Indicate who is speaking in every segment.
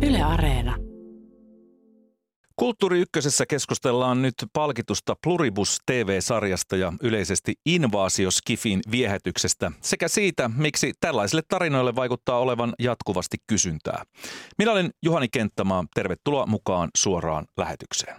Speaker 1: Yle Areena.
Speaker 2: Kulttuuri Ykkösessä keskustellaan nyt palkitusta Pluribus TV-sarjasta ja yleisesti Invaasio-skifin viehätyksestä sekä siitä, miksi tällaisille tarinoille vaikuttaa olevan jatkuvasti kysyntää. Minä olen Juhani Kenttämaa. Tervetuloa mukaan suoraan lähetykseen.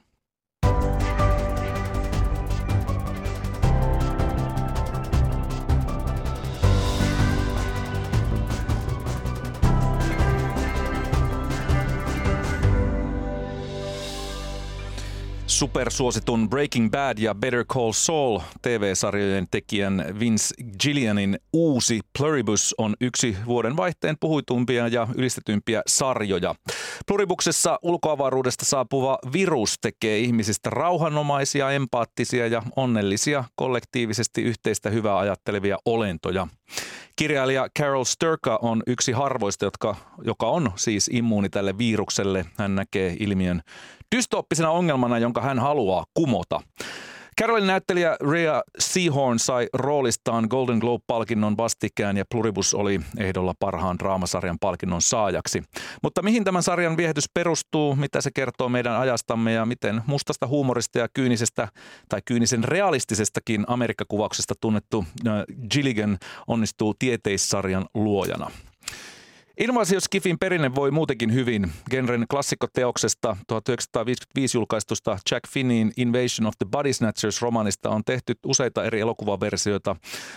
Speaker 2: Supersuositun Breaking Bad ja Better Call Saul TV-sarjojen tekijän Vince Gilliganin uusi Pluribus on yksi vuoden vaihteen puhuituimpia ja ylistetympiä sarjoja. Pluribuksessa ulkoavaruudesta saapuva virus tekee ihmisistä rauhanomaisia, empaattisia ja onnellisia, kollektiivisesti yhteistä hyvää ajattelevia olentoja. Kirjailija Carol Sturka on yksi harvoista, joka on siis immuuni tälle virukselle. Hän näkee ilmiön dystooppisena ongelmana, jonka hän haluaa kumota. Carolin näyttelijä Rhea Seehorn sai roolistaan Golden Globe-palkinnon vastikään ja Pluribus oli ehdolla parhaan draamasarjan palkinnon saajaksi. Mutta mihin tämän sarjan viehätys perustuu, mitä se kertoo meidän ajastamme ja miten mustasta huumorista ja kyynisestä tai kyynisen realistisestakin Amerikkakuvauksesta tunnettu Gilligan onnistuu tieteissarjan luojana. Invaasio-skifin perinne voi muutenkin hyvin. Genren klassikkoteoksesta 1955 julkaistusta Jack Finneyn Invasion of the Body Snatchers-romaanista on tehty useita eri elokuvaversioita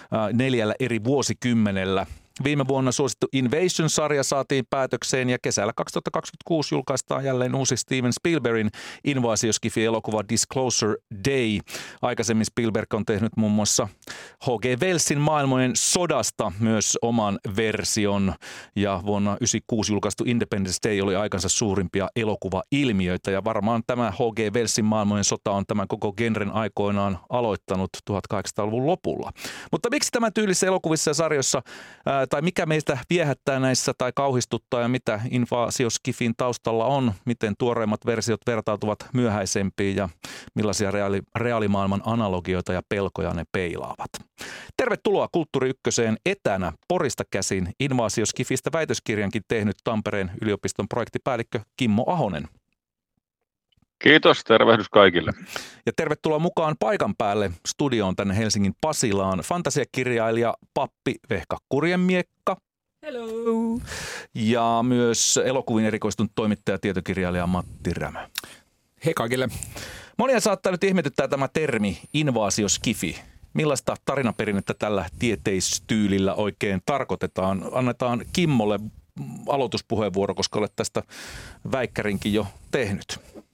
Speaker 2: 4 eri vuosikymmenellä. Viime vuonna suosittu Invasion-sarja saatiin päätökseen ja kesällä 2026 julkaistaan jälleen uusi Steven Spielbergin Invaasio-skifi-elokuva Disclosure Day. Aikaisemmin Spielberg on tehnyt muun muassa H.G. Wellsin Maailmojen sodasta myös oman version ja vuonna 1996 julkaistu Independence Day oli aikansa suurimpia elokuvailmiöitä ja varmaan tämä H.G. Wellsin Maailmojen sota on tämän koko genren aikoinaan aloittanut 1800-luvun lopulla. Mutta miksi tämän tyylisissä elokuvissa ja sarjoissa tai mikä meistä viehättää näissä tai kauhistuttaa ja mitä Invaasio-skifin taustalla on, miten tuoreimmat versiot vertautuvat myöhäisempiin ja millaisia reaalimaailman analogioita ja pelkoja ne peilaavat. Tervetuloa Kulttuuri Ykköseen etänä Porista käsin Invaasio-skifistä väitöskirjankin tehnyt Tampereen yliopiston projektipäällikkö Kimmo Ahonen.
Speaker 3: Kiitos, tervehdys kaikille.
Speaker 2: Ja tervetuloa mukaan paikan päälle studioon tänne Helsingin Pasilaan fantasiakirjailija Pappi Vehka Kurjenmiekka.
Speaker 1: Hello.
Speaker 2: Ja myös elokuviin erikoistunut toimittaja ja tietokirjailija Matti Rämä.
Speaker 4: Hei kaikille.
Speaker 2: Monia saattaa nyt ihmetyttää tämä termi Invaasio-skifi. Millaista tarinaperinnettä tällä tieteistyylillä oikein tarkoitetaan? Annetaan Kimmolle aloituspuheenvuoro, koska olet tästä väikkärinkin jo tehnyt.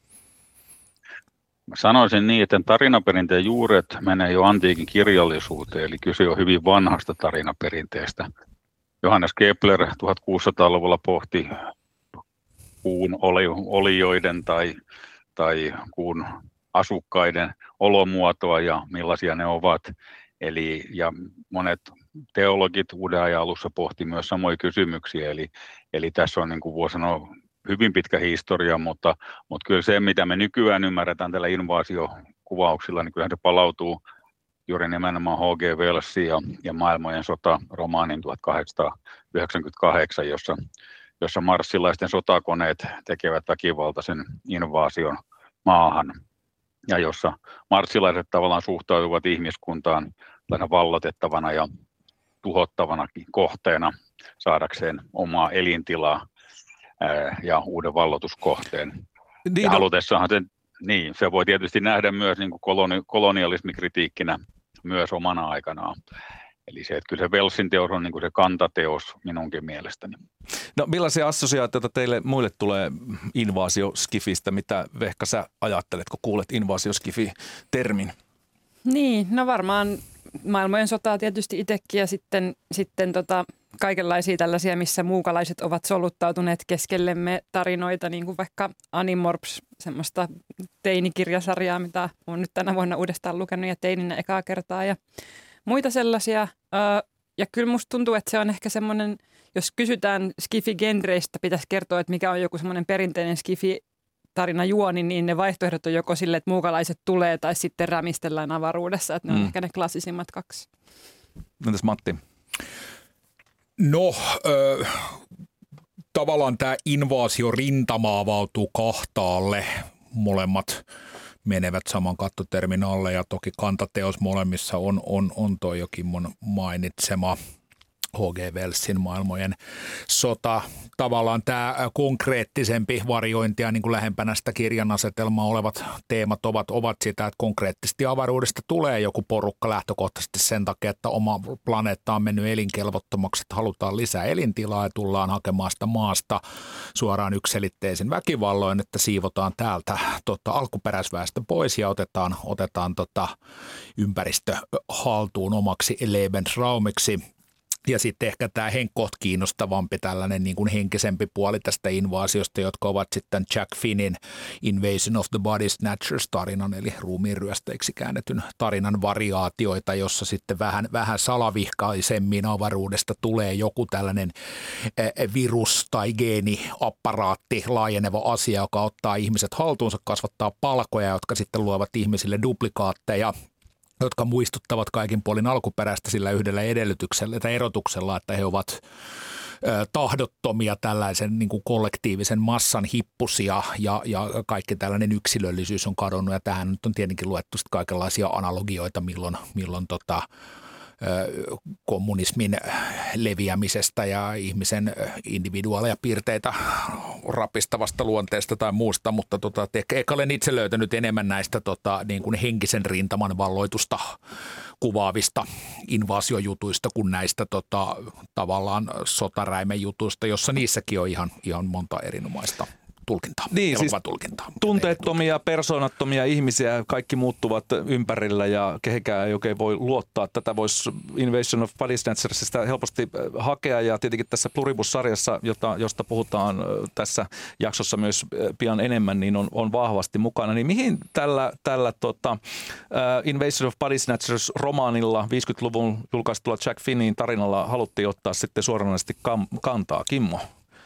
Speaker 3: Mä sanoisin niin, että tarinaperinteen juuret menee jo antiikin kirjallisuuteen, eli kyse on hyvin vanhasta tarinaperinteestä. Johannes Kepler 1600-luvulla pohti kuun olijoiden tai kuun asukkaiden olomuotoa ja millaisia ne ovat. Ja monet teologit uuden ajan alussa pohti myös samoja kysymyksiä, eli tässä on niin kuin voi sanoa hyvin pitkä historia, mutta kyllä se, mitä me nykyään ymmärretään tällä invaasiokuvauksilla, niin kyllähän se palautuu juuri nimenomaan H.G. Wellsiin ja Maailmojen sota romaanin 1898, jossa marssilaisten sotakoneet tekevät väkivaltaisen invaasion maahan ja jossa marssilaiset tavallaan suhtautuvat ihmiskuntaan vallotettavana ja tuhottavanakin kohteena saadakseen omaa elintilaa ja uuden vallotuskohteen. Ja halutessaanhan se voi tietysti nähdä myös niin kuin kolonialismikritiikkinä myös omana aikanaan. Eli se, että kyllä se Wellsin teos on niin kuin se kantateos minunkin mielestäni.
Speaker 2: No millaisia assosiaatioita teille muille tulee Invaasio-skifistä? Mitä Vehka sä ajattelet, kun kuulet Invaasio-skifi-termin?
Speaker 5: Niin, no varmaan Maailmojen sotaa tietysti itsekin ja sitten kaikenlaisia tällaisia, missä muukalaiset ovat soluttautuneet keskellemme tarinoita, niin kuin vaikka Animorphs, semmoista teinikirjasarjaa, mitä olen nyt tänä vuonna uudestaan lukenut ja teininä ekaa kertaa ja muita sellaisia. Ja kyllä musta tuntuu, että se on ehkä semmoinen, jos kysytään skifi-genreistä, pitäisi kertoa, että mikä on joku semmoinen perinteinen skifi-tarina juoni, niin ne vaihtoehdot on joko sille, että muukalaiset tulee tai sitten rämistellään avaruudessa, että ne on ehkä ne klassisimmat kaksi.
Speaker 2: Entäs Matti?
Speaker 4: No,
Speaker 1: tavallaan tämä invaasiorintamaa avautuu kahtaalle. Molemmat menevät saman kattoterminaalle ja toki kantateos molemmissa on toi jokin mun mainitsema H.G. Wellsin Maailmojen sota. Tavallaan tämä konkreettisempi variointi ja niin kuin lähempänä sitä kirjan asetelmaa olevat teemat ovat sitä, että konkreettisesti avaruudesta tulee joku porukka lähtökohtaisesti sen takia, että oma planeetta on mennyt elinkelvottomaksi, että halutaan lisää elintilaa ja tullaan hakemaan sitä maasta suoraan yksiselitteisin väkivalloin, että siivotaan täältä alkuperäisväestö pois ja otetaan ympäristö haltuun omaksi Lebensraumiksi. Ja sitten ehkä tämä henkkoht kiinnostavampi tällainen niin kuin henkisempi puoli tästä invaasiosta, jotka ovat sitten Jack Finnin Invasion of the Body Snatchers-tarinan, eli ruumiinryösteiksi käännetyn tarinan variaatioita, jossa sitten vähän salavihkaisemmin avaruudesta tulee joku tällainen virus- tai geeniapparaatti, laajeneva asia, joka ottaa ihmiset haltuunsa, kasvattaa palkoja, jotka sitten luovat ihmisille duplikaatteja, jotka muistuttavat kaikin puolin alkuperäistä sillä yhdellä edellytyksellä tai erotuksella, että he ovat tahdottomia tällaisen niin kuin kollektiivisen massan hippusia ja kaikki tällainen yksilöllisyys on kadonnut. Ja tähän nyt on tietenkin luettu kaikenlaisia analogioita, milloin kommunismin leviämisestä ja ihmisen individuaaleja piirteitä rapistavasta luonteesta tai muusta, mutta ehkä olen itse löytänyt enemmän näistä niin kuin henkisen rintaman valloitusta kuvaavista invaasiojutuista kuin näistä tavallaan sotaräimen jutuista, jossa niissäkin on ihan monta erinomaista tulkintaa,
Speaker 2: niin, siis tunteettomia, persoonattomia ihmisiä, kaikki muuttuvat ympärillä ja kehenkään ei oikein voi luottaa. Tätä voisi Invasion of Body Snatchersista helposti hakea ja tietenkin tässä Pluribus-sarjassa, josta puhutaan tässä jaksossa myös pian enemmän, niin on vahvasti mukana. Niin mihin tällä Invasion of Body Snatchers-romaanilla 50-luvun julkaistulla Jack Finnin tarinalla haluttiin ottaa sitten suoranaisesti kantaa? Kimmo?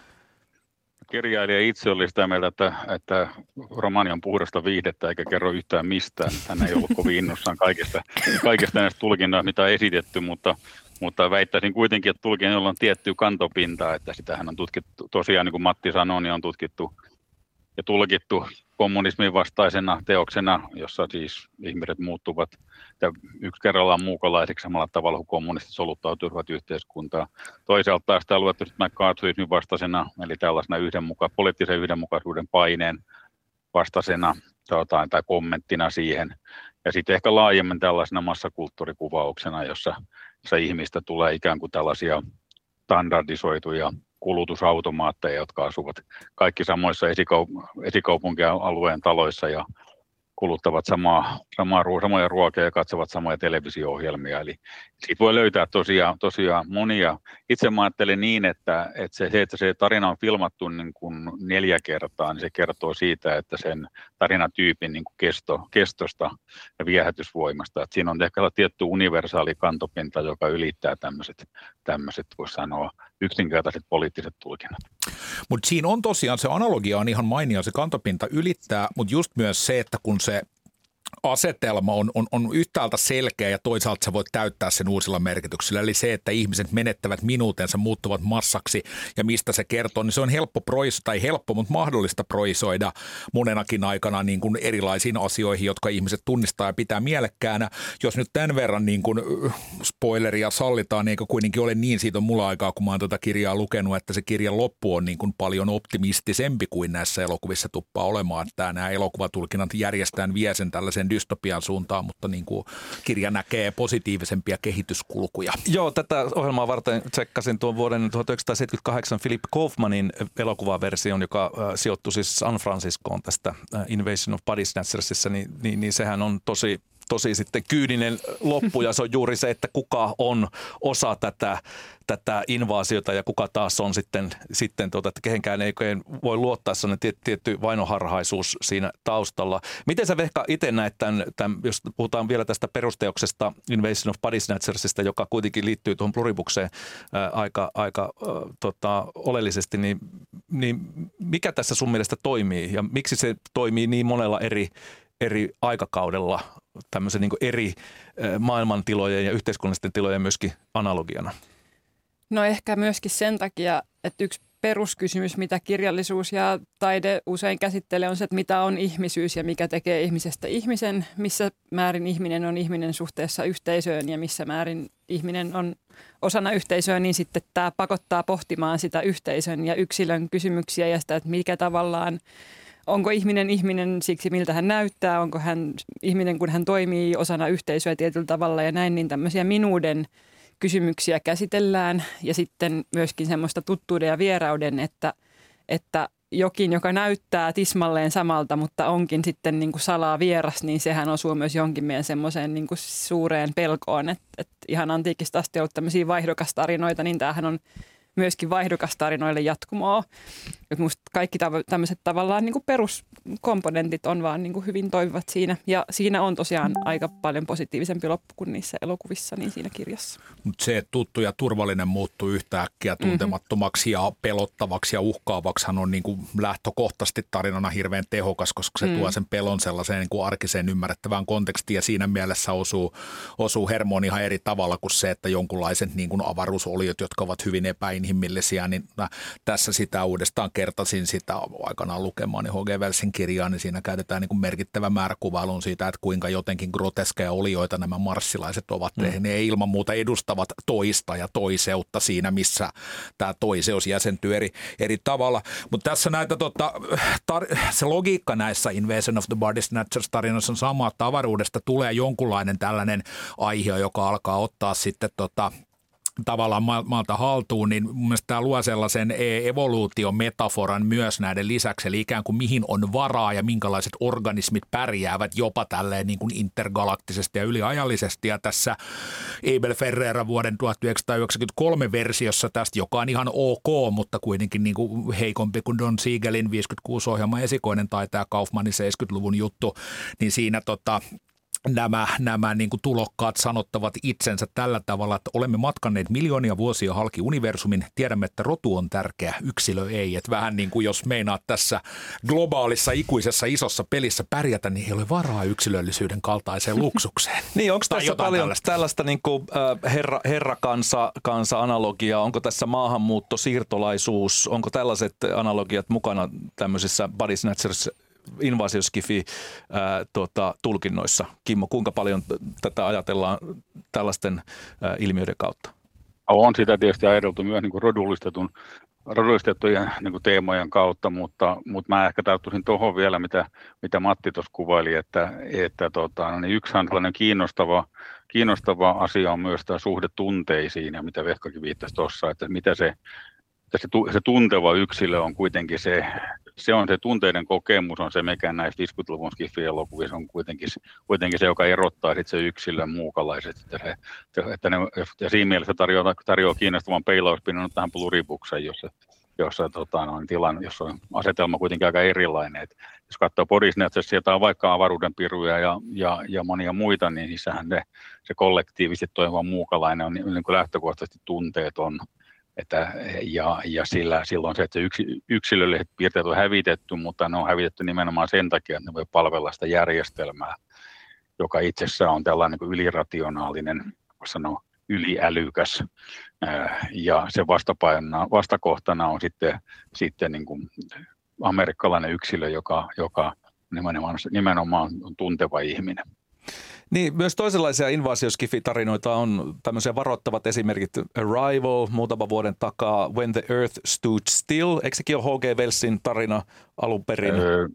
Speaker 3: Kirjailija itse oli sitä mieltä, että romaani on puhdasta viihdettä eikä kerro yhtään mistään. Hän ei ollut kovin innossaan kaikesta näistä tulkinnoista, mitä on esitetty, mutta väittäisin kuitenkin, että tulkinnalla on tiettyä kantopintaa, että sitähän on tutkittu, tosiaan niin kuin Matti sanoi, niin on tutkittu ja tulkittu kommunismin vastaisena teoksena, jossa siis ihmiset muuttuvat yksi kerrallaan muukalaisiksi samalla tavalla kuin kommunistit soluttautuivat yhteiskuntaan. Toisaalta taas tämä luettu McCarthyismin vastaisena, eli tällaisena poliittisen yhdenmukaisuuden paineen vastaisena tai kommenttina siihen. Ja sitten ehkä laajemmin tällaisena massakulttuurikuvauksena, jossa ihmistä tulee ikään kuin tällaisia standardisoituja kulutusautomaatteja, jotka asuvat kaikki samoissa esikaupunkialueen taloissa ja kuluttavat samoja ruokia ja katsovat samoja televisio-ohjelmia. Eli siitä voi löytää tosiaan monia. Itse mä ajattelen niin, että se tarina on filmattu niin kuin 4 kertaa, niin se kertoo siitä, että sen tarinatyypin niin kuin kestosta ja viehätysvoimasta. Että siinä on ehkä tietty universaali kantopinta, joka ylittää tämmöiset voisi sanoa, yksinkertaiset poliittiset tulkinnat.
Speaker 1: Mutta siinä on tosiaan, se analogia on ihan mainio, se kantopinta ylittää, mutta just myös se, että kun se asetelma on yhtäältä selkeä ja toisaalta sä voit täyttää sen uusilla merkityksillä. Eli se, että ihmiset menettävät minuutensa, muuttuvat massaksi ja mistä se kertoo, niin se on helppo, mutta mahdollista projisoida monenakin aikana niin kuin erilaisiin asioihin, jotka ihmiset tunnistaa ja pitää mielekkäänä. Jos nyt tämän verran niin kuin spoileria sallitaan, niin eikö kuitenkin ole niin, siitä on mulla aikaa, kun mä oon tätä kirjaa lukenut, että se kirjan loppu on niin kuin paljon optimistisempi kuin näissä elokuvissa tuppaa olemaan. Että nämä elokuvatulkinnat järjestään vie sen tällaisen dystopian suuntaan, mutta niin kuin kirja näkee positiivisempia kehityskulkuja.
Speaker 2: Joo, tätä ohjelmaa varten tsekkasin tuon vuoden 1978 Philip Kaufmanin elokuvaversion, joka sijoittui siis San Franciscoon tästä Invasion of Body Snatchersissa, niin sehän on tosi sitten kyyninen loppu ja se on juuri se, että kuka on osa tätä invaasiota ja kuka taas on sitten että kehenkään ei voi luottaa, sellainen tietty vainoharhaisuus siinä taustalla. Miten sä Vehka itse näet tämän, jos puhutaan vielä tästä perusteoksesta Invasion of Body Snatchersista, joka kuitenkin liittyy tuohon Pluribukseen aika oleellisesti, niin mikä tässä sun mielestä toimii ja miksi se toimii niin monella eri aikakaudella tämmöisen niin kuin eri maailmantilojen ja yhteiskunnallisten tilojen myöskin analogiana?
Speaker 5: No ehkä myöskin sen takia, että yksi peruskysymys, mitä kirjallisuus ja taide usein käsittelee, on se, että mitä on ihmisyys ja mikä tekee ihmisestä ihmisen, missä määrin ihminen on ihminen suhteessa yhteisöön ja missä määrin ihminen on osana yhteisöä, niin sitten tämä pakottaa pohtimaan sitä yhteisön ja yksilön kysymyksiä ja sitä, että mikä tavallaan, onko ihminen siksi, miltä hän näyttää, onko hän ihminen, kun hän toimii osana yhteisöä tietyllä tavalla ja näin, niin tämmöisiä minuuden kysymyksiä käsitellään ja sitten myöskin semmoista tuttuuden ja vierauden, että jokin, joka näyttää tismalleen samalta, mutta onkin sitten niin kuin salaa vieras, niin sehän osuu myös jonkin meidän semmoiseen niin kuin suureen pelkoon, että ihan antiikista asti on ollut tämmöisiä vaihdokastarinoita, niin tämähän on myöskin vaihdokastarinoille jatkumoa. Musta kaikki tämmöiset tavallaan niin kuin peruskomponentit on vaan niin kuin hyvin toimivat siinä. Ja siinä on tosiaan aika paljon positiivisempi loppu kuin niissä elokuvissa, niin siinä kirjassa.
Speaker 1: Mutta se, että tuttu ja turvallinen muuttuu yhtäkkiä tuntemattomaksi ja pelottavaksi ja uhkaavaksihan on niin kuin lähtökohtaisesti tarinana hirveän tehokas, koska se tuo sen pelon sellaiseen niin kuin arkiseen ymmärrettävään kontekstiin ja siinä mielessä osuu hermoon ihan eri tavalla kuin se, että jonkunlaiset niin kuin avaruusoliot, jotka ovat hyvin epäinhimillisiä, niin tässä sitä uudestaan kertasin sitä aikanaan lukemaan niin H.G. Wellsin kirjaa, niin siinä käytetään niin kuin merkittävä määrä kuvailun siitä, että kuinka jotenkin groteskeja olioita nämä marssilaiset ovat. Ne ilman muuta edustavat toista ja toiseutta siinä, missä tämä toiseus jäsentyy eri tavalla. Mutta tässä näitä se logiikka näissä Invasion of the Body Snatchers -tarinoissa on sama, että avaruudesta tulee jonkunlainen tällainen aihe, joka alkaa ottaa sitten tavallaan maalta haltuun, niin mun mielestä tämä luo sellaisen evoluutiometaforan myös näiden lisäksi, eli ikään kuin mihin on varaa ja minkälaiset organismit pärjäävät jopa tälleen niin kuin intergalaktisesti ja yliajallisesti. Ja tässä Abel Ferrera vuoden 1993 versiossa tästä, joka on ihan ok, mutta kuitenkin niin kuin heikompi kuin Don Siegelin 56-ohjelman esikoinen tai tämä Kaufmanin 70-luvun juttu, niin siinä nämä niin kuin tulokkaat sanottavat itsensä tällä tavalla, että olemme matkanneet miljoonia vuosia halki universumin, tiedämme, että rotu on tärkeä, yksilö ei. Että vähän niin kuin jos meinaat tässä globaalissa, ikuisessa, isossa pelissä pärjätä, niin ei ole varaa yksilöllisyyden kaltaiseen luksukseen.
Speaker 2: Niin, onko tässä paljon tällaista niin kuin herrakansa-analogiaa, onko tässä maahanmuutto, siirtolaisuus, onko tällaiset analogiat mukana tämmöisissä Body Snatchers invasioskifi tulkinnoissa? Kimmo, kuinka paljon tätä ajatellaan tällaisten ilmiöiden kautta?
Speaker 3: On sitä tietysti ajateltu myös niin kuin rodullistettujen niin kuin teemojen kautta, mutta mä ehkä tarttuisin tuohon vielä, mitä Matti tuossa kuvaili, että niin yksihän tällainen kiinnostava asia on myös tämä suhde tunteisiin, ja mitä Vehkakin viittasi tuossa, että mitä se tunteva yksilö on kuitenkin se on se tunteiden kokemus, on se, mikä näissä 50-luvun skifi-elokuvissa on kuitenkin se, joka erottaa sit se yksilön muukalaiset. Ja siinä mielessä tarjoaa kiinnostavan peilauspinnan tähän pluribukseen, jossa on asetelma kuitenkin aika erilainen. Et jos katsoo Body Snatchers, sieltä on vaikka avaruudenpiruja ja monia muita, niin niissähän se kollektiivisesti toimiva muukalainen on niin kuin lähtökohtaisesti tunteeton. Ja silloin se, että yksilölliset piirteet on hävitetty, mutta ne on hävitetty nimenomaan sen takia, että ne voi palvella sitä järjestelmää, joka itsessään on tällainen niin ylirationaalinen, sanoa yliälykäs. Ja se vastakohtana on sitten niin kuin amerikkalainen yksilö, joka nimenomaan on tunteva ihminen.
Speaker 2: Niin, myös toisenlaisia invaasioskifi-tarinoita on tämmöisiä varoittavat esimerkit. Arrival muutama vuoden takaa, When the Earth Stood Still. Eikö sekin ole H.G. Wellsin tarina alun perin?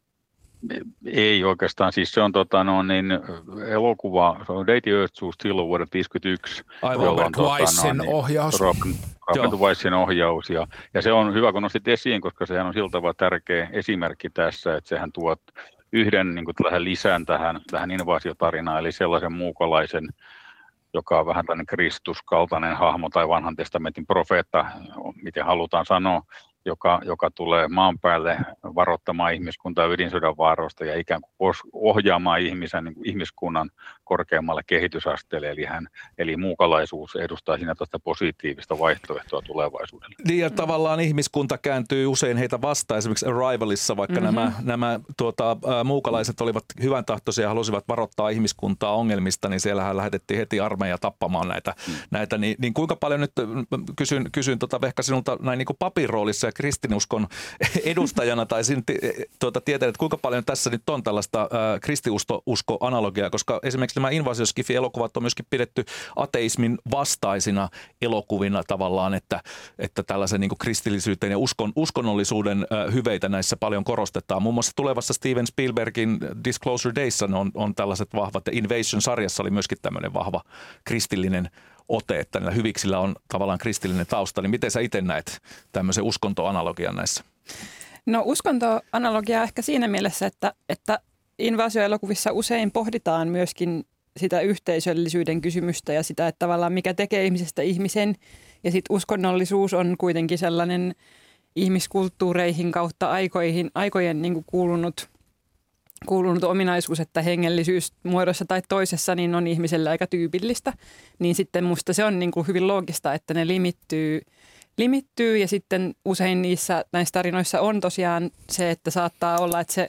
Speaker 3: Ei oikeastaan. Siis se on elokuva, se on Day the Earth Stood Still vuodelta 1951.
Speaker 1: Robert Weissin ohjaus.
Speaker 3: Robert Weissin ohjaus. Ja se on hyvä, kun nostit esiin, koska sehän on sillä tavalla tärkeä esimerkki tässä, että sehän tuo yhden niin kuin lisään tähän invaasiotarinaan, eli sellaisen muukalaisen, joka on vähän tällainen Kristus-kaltainen hahmo tai vanhan testamentin profeetta, miten halutaan sanoa, joka tulee maan päälle varoittamaan ihmiskuntaa ydinsodan vaaroista ja ikään kuin ohjaamaan ihmiskunnan korkeammalle kehitysasteelle. Eli muukalaisuus edustaa siinä tästä positiivista vaihtoehtoa tulevaisuudelle.
Speaker 2: Niin ja tavallaan ihmiskunta kääntyy usein heitä vastaan. Esimerkiksi Arrivalissa, vaikka nämä muukalaiset olivat hyvän tahtoisia ja halusivat varoittaa ihmiskuntaa ongelmista, niin siellähän lähetettiin heti armeija tappamaan näitä niin kuinka paljon nyt kysyn Vehka sinulta näin niin kuin papin roolissa ja kristinuskon edustajana tai tietää, että kuinka paljon tässä nyt on tällaista kristiusko-analogiaa, koska esimerkiksi nämä invaasioskifi-elokuvat on myöskin pidetty ateismin vastaisina elokuvina tavallaan, että tällaisen niin kuin kristillisyyteen ja uskonnollisuuden hyveitä näissä paljon korostetaan. Muun muassa tulevassa Steven Spielbergin Disclosure Days on tällaiset vahvat, ja Invasion-sarjassa oli myöskin tämmöinen vahva kristillinen ote, että näillä hyviksillä on tavallaan kristillinen tausta. Niin miten sä itse näet tämmöisen uskontoanalogian näissä?
Speaker 5: No uskontoanalogia ehkä siinä mielessä, että invaasioelokuvissa usein pohditaan myöskin sitä yhteisöllisyyden kysymystä ja sitä, että tavallaan mikä tekee ihmisestä ihmisen. Ja sitten uskonnollisuus on kuitenkin sellainen ihmiskulttuureihin kautta aikojen niin kuin kuulunut ominaisuus, että hengellisyys muodossa tai toisessa niin on ihmiselle aika tyypillistä. Niin sitten musta se on niin kuin hyvin loogista, että ne limittyy ja sitten usein näissä tarinoissa on tosiaan se, että saattaa olla, että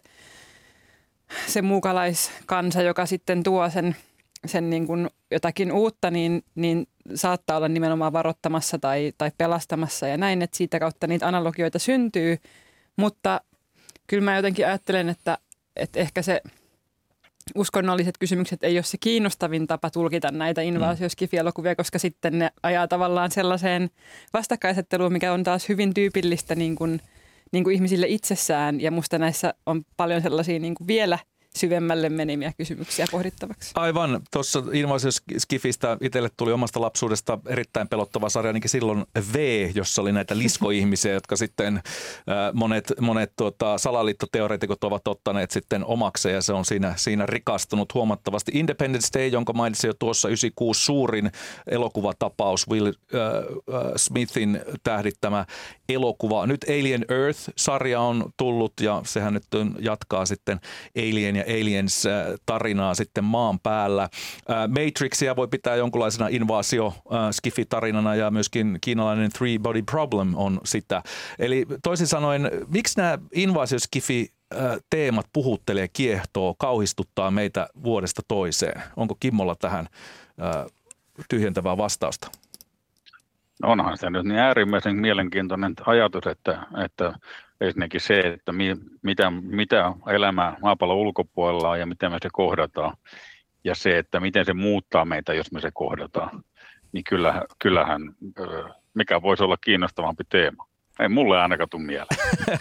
Speaker 5: se muukalaiskansa, joka sitten tuo sen niin kuin jotakin uutta, niin saattaa olla nimenomaan varoittamassa tai pelastamassa ja näin, että siitä kautta niitä analogioita syntyy, mutta kyllä mä jotenkin ajattelen, että ehkä se uskonnolliset kysymykset ei ole se kiinnostavin tapa tulkita näitä invaasioskifi-elokuvia, koska sitten ne ajaa tavallaan sellaiseen vastakkainasetteluun, mikä on taas hyvin tyypillistä niin kuin ihmisille itsessään ja musta näissä on paljon sellaisia niin kuin vielä syvemmälle menemiä kysymyksiä pohdittavaksi. Aivan.
Speaker 2: Tuossa invaasioskifistä itselle tuli omasta lapsuudesta erittäin pelottava sarja, ainakin silloin V, jossa oli näitä liskoihmisiä, jotka sitten monet salaliittoteoreetikot ovat ottaneet sitten omakseen ja se on siinä rikastunut huomattavasti. Independence Day, jonka mainitsin jo tuossa 96 suurin elokuvatapaus, Will Smithin tähdittämä elokuva. Nyt Alien Earth-sarja on tullut ja sehän nyt jatkaa sitten Alien ja Aliens-tarinaa sitten maan päällä. Matrixia voi pitää jonkunlaisena invaasio-skifi-tarinana ja myöskin kiinalainen Three Body Problem on sitä. Eli toisin sanoen, miksi nämä invaasioskifi-teemat puhuttelee, kiehtoo, kauhistuttaa meitä vuodesta toiseen? Onko Kimmolla tähän tyhjentävää vastausta?
Speaker 3: Onhan se nyt niin äärimmäisen mielenkiintoinen ajatus, että ensinnäkin se, että mitä elämää maapallon ulkopuolella on ja miten me se kohdataan. Ja se, että miten se muuttaa meitä, jos me se kohdataan. Niin kyllähän mikä voisi olla kiinnostavampi teema. Ei mulle ainakaan tule mieleen.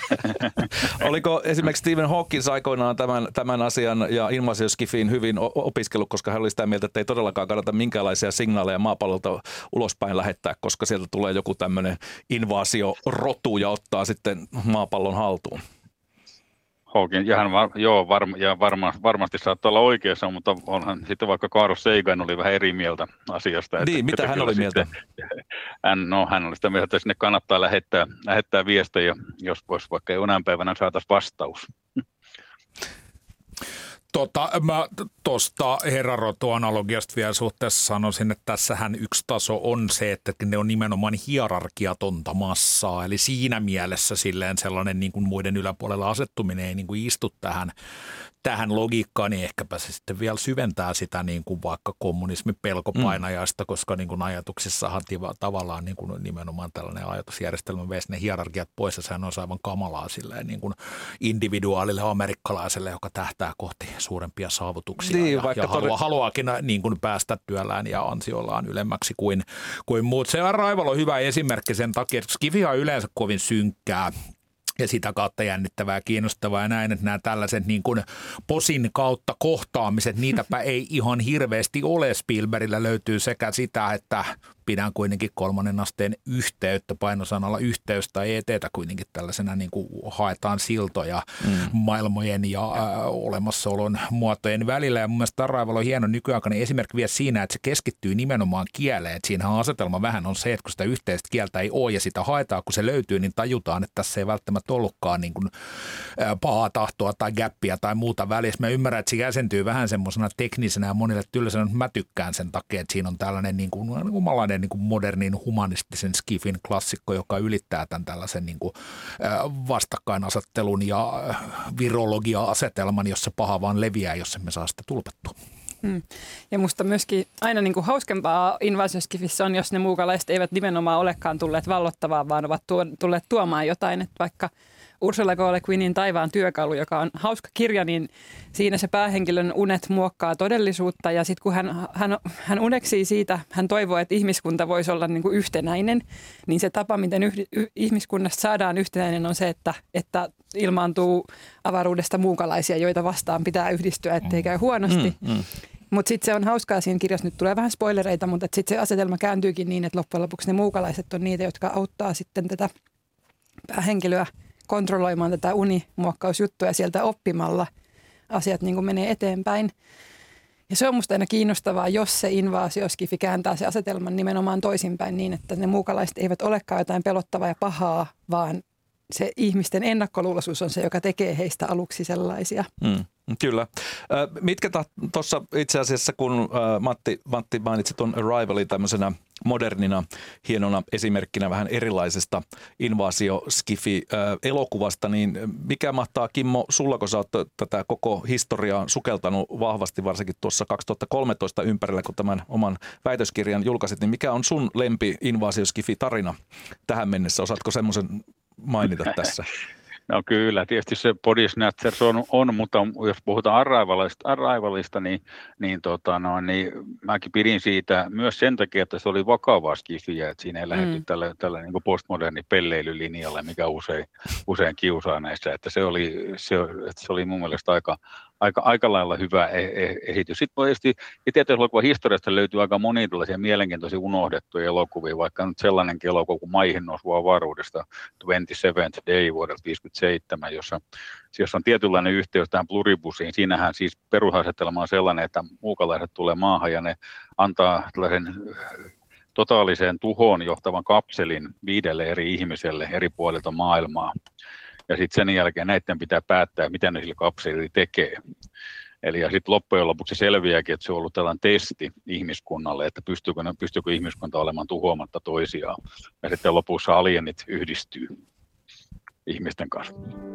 Speaker 2: Oliko esimerkiksi Stephen Hawking aikoinaan tämän asian ja invaasioskifiin hyvin opiskellut, koska hän oli sitä mieltä, että ei todellakaan kannata minkäänlaisia signaaleja maapallolta ulospäin lähettää, koska sieltä tulee joku tämmöinen invaasiorotu ja ottaa sitten maapallon haltuun.
Speaker 3: Hawking, varmasti saattaa olla oikeassa, mutta onhan sitten vaikka Carl Sagan oli vähän eri mieltä asiasta.
Speaker 2: Niin, mitä hän oli mieltä?
Speaker 3: Hän oli sitä mieltä, että sinne kannattaa lähettää viestejä, jos voisi vaikka jonain päivänä saataisiin vastaus.
Speaker 1: Mä tuosta herrarotu-analogiasta vielä suhteessa sanoisin, että tässähän yksi taso on se, että ne on nimenomaan hierarkiatonta massaa. Eli siinä mielessä silleen sellainen niin kuin muiden yläpuolella asettuminen ei niin kuin istu tähän logiikkaan, niin ehkäpä se sitten vielä syventää sitä niin kuin vaikka kommunismin pelkopainajasta, koska niin kuin ajatuksissahan tavallaan niin kuin nimenomaan tällainen ajatusjärjestelmä veisi ne hierarkiat pois ja sehän on aivan kamalaa silleen niin kuin individuaalille amerikkalaiselle, joka tähtää kohti suurempia saavutuksia
Speaker 2: niin,
Speaker 1: ja haluaakin niin kuin päästä työllään ja ansiollaan ylemmäksi kuin muut. Se on Raivolla hyvä esimerkki sen takia, että skifi on yleensä kovin synkkää. Ja sitä kautta jännittävää ja kiinnostavaa ja näin, että nämä tällaiset niin kuin posin kautta kohtaamiset, niitäpä ei ihan hirveästi ole. Spielbergillä löytyy sekä sitä, että pidän kuitenkin 3. asteen yhteyttä, painosanalla yhteys tai eteetä kuitenkin tällaisena niin kuin haetaan siltoja maailmojen ja olemassaolon muotojen välillä. Ja mun mielestä Raivolla on hieno nykyaikainen esimerkki vielä siinä, että se keskittyy nimenomaan kieleen. Että siinähän asetelma vähän on se, että kun sitä yhteistä kieltä ei ole ja sitä haetaan, kun se löytyy, niin tajutaan, että tässä ei välttämättä ollutkaan niin kuin pahaa tahtoa tai gäppiä tai muuta välissä. Mä ymmärrän, että se jäsentyy vähän semmoisena teknisenä ja monille tylläisenä, mutta mä tykkään sen takia, että siinä on tällainen niin kuin niin kuin modernin humanistisen skifin klassikko, joka ylittää tämän tällaisen niin kuin vastakkainasettelun ja virologia-asetelman, jossa paha vaan leviää, jos emme saa sitä tulpettua.
Speaker 5: Ja musta myöskin aina niin kuin hauskempaa invaasioskifissä on, jos ne muukalaiset eivät nimenomaan olekaan tulleet vallottavaan, vaan ovat tulleet tuomaan jotain. Että vaikka Ursula K. Le Guinin Taivaan työkalu, joka on hauska kirja, niin siinä se päähenkilön unet muokkaa todellisuutta. Ja sitten kun hän uneksii siitä, hän toivoo, että ihmiskunta voisi olla niin kuin yhtenäinen, niin se tapa, miten ihmiskunnasta saadaan yhtenäinen, on se, että ilmaantuu avaruudesta muukalaisia, joita vastaan pitää yhdistyä, ettei käy huonosti. Mutta sitten se on hauskaa siinä kirjassa, nyt tulee vähän spoilereita, mutta sitten se asetelma kääntyykin niin, että loppujen lopuksi ne muukalaiset on niitä, jotka auttaa sitten tätä päähenkilöä kontrolloimaan tätä unimuokkausjuttua ja sieltä oppimalla asiat niin kuin menee eteenpäin. Ja se on musta aina kiinnostavaa, jos se invaasioskifi kääntää se asetelman nimenomaan toisinpäin niin, että ne muukalaiset eivät olekaan jotain pelottavaa ja pahaa, vaan se ihmisten ennakkoluuloisuus on se, joka tekee heistä aluksi sellaisia.
Speaker 2: Kyllä. Mitkä tuossa itse asiassa, kun Matti mainitsi tuon Arrivalin tämmöisenä modernina, hienona esimerkkinä vähän erilaisesta invaasioskifi-elokuvasta, niin mikä mahtaa, Kimmo, sulla, kun sä oot tätä koko historiaa sukeltanut vahvasti, varsinkin tuossa 2013 ympärillä, kun tämän oman väitöskirjan julkaisit, niin mikä on sun lempi invaasioskifi-tarina tähän mennessä? Osaatko semmoisen mainita tässä?
Speaker 3: No kyllä, tietysti se Body Snatchers on, mutta jos puhutaan Arrivalista, niin mäkin pidin siitä myös sen takia, että se oli vakavaa skifiä, että siinä ei lähdetty tällä niin kuin postmoderni pelleilylinjalle, mikä usein kiusaa näissä, että se oli mun mielestä aika lailla hyvä esitys. Sitten tietysti elokuvan historiasta löytyy aika monia tällaisia mielenkiintoisia unohdettuja elokuvia, vaikka nyt sellainenkin elokuva kuin Maihin nousua avaruudesta 27th Day vuodelta 1957, jossa on tietynlainen yhteys tähän pluribusiin. Siinähän siis perusasetelma on sellainen, että muukalaiset tulee maahan ja ne antaa tällaisen totaaliseen tuhoon johtavan kapselin 5 eri ihmiselle eri puolilta maailmaa. Ja sitten sen jälkeen näiden pitää päättää, mitä ne sillä kapselilla tekee. Eli ja sitten loppujen lopuksi selviääkin, että se on ollut tällainen testi ihmiskunnalle, että pystyykö ihmiskunta olemaan tuhoamatta toisiaan. Ja sitten lopussa alienit yhdistyy ihmisten kanssa.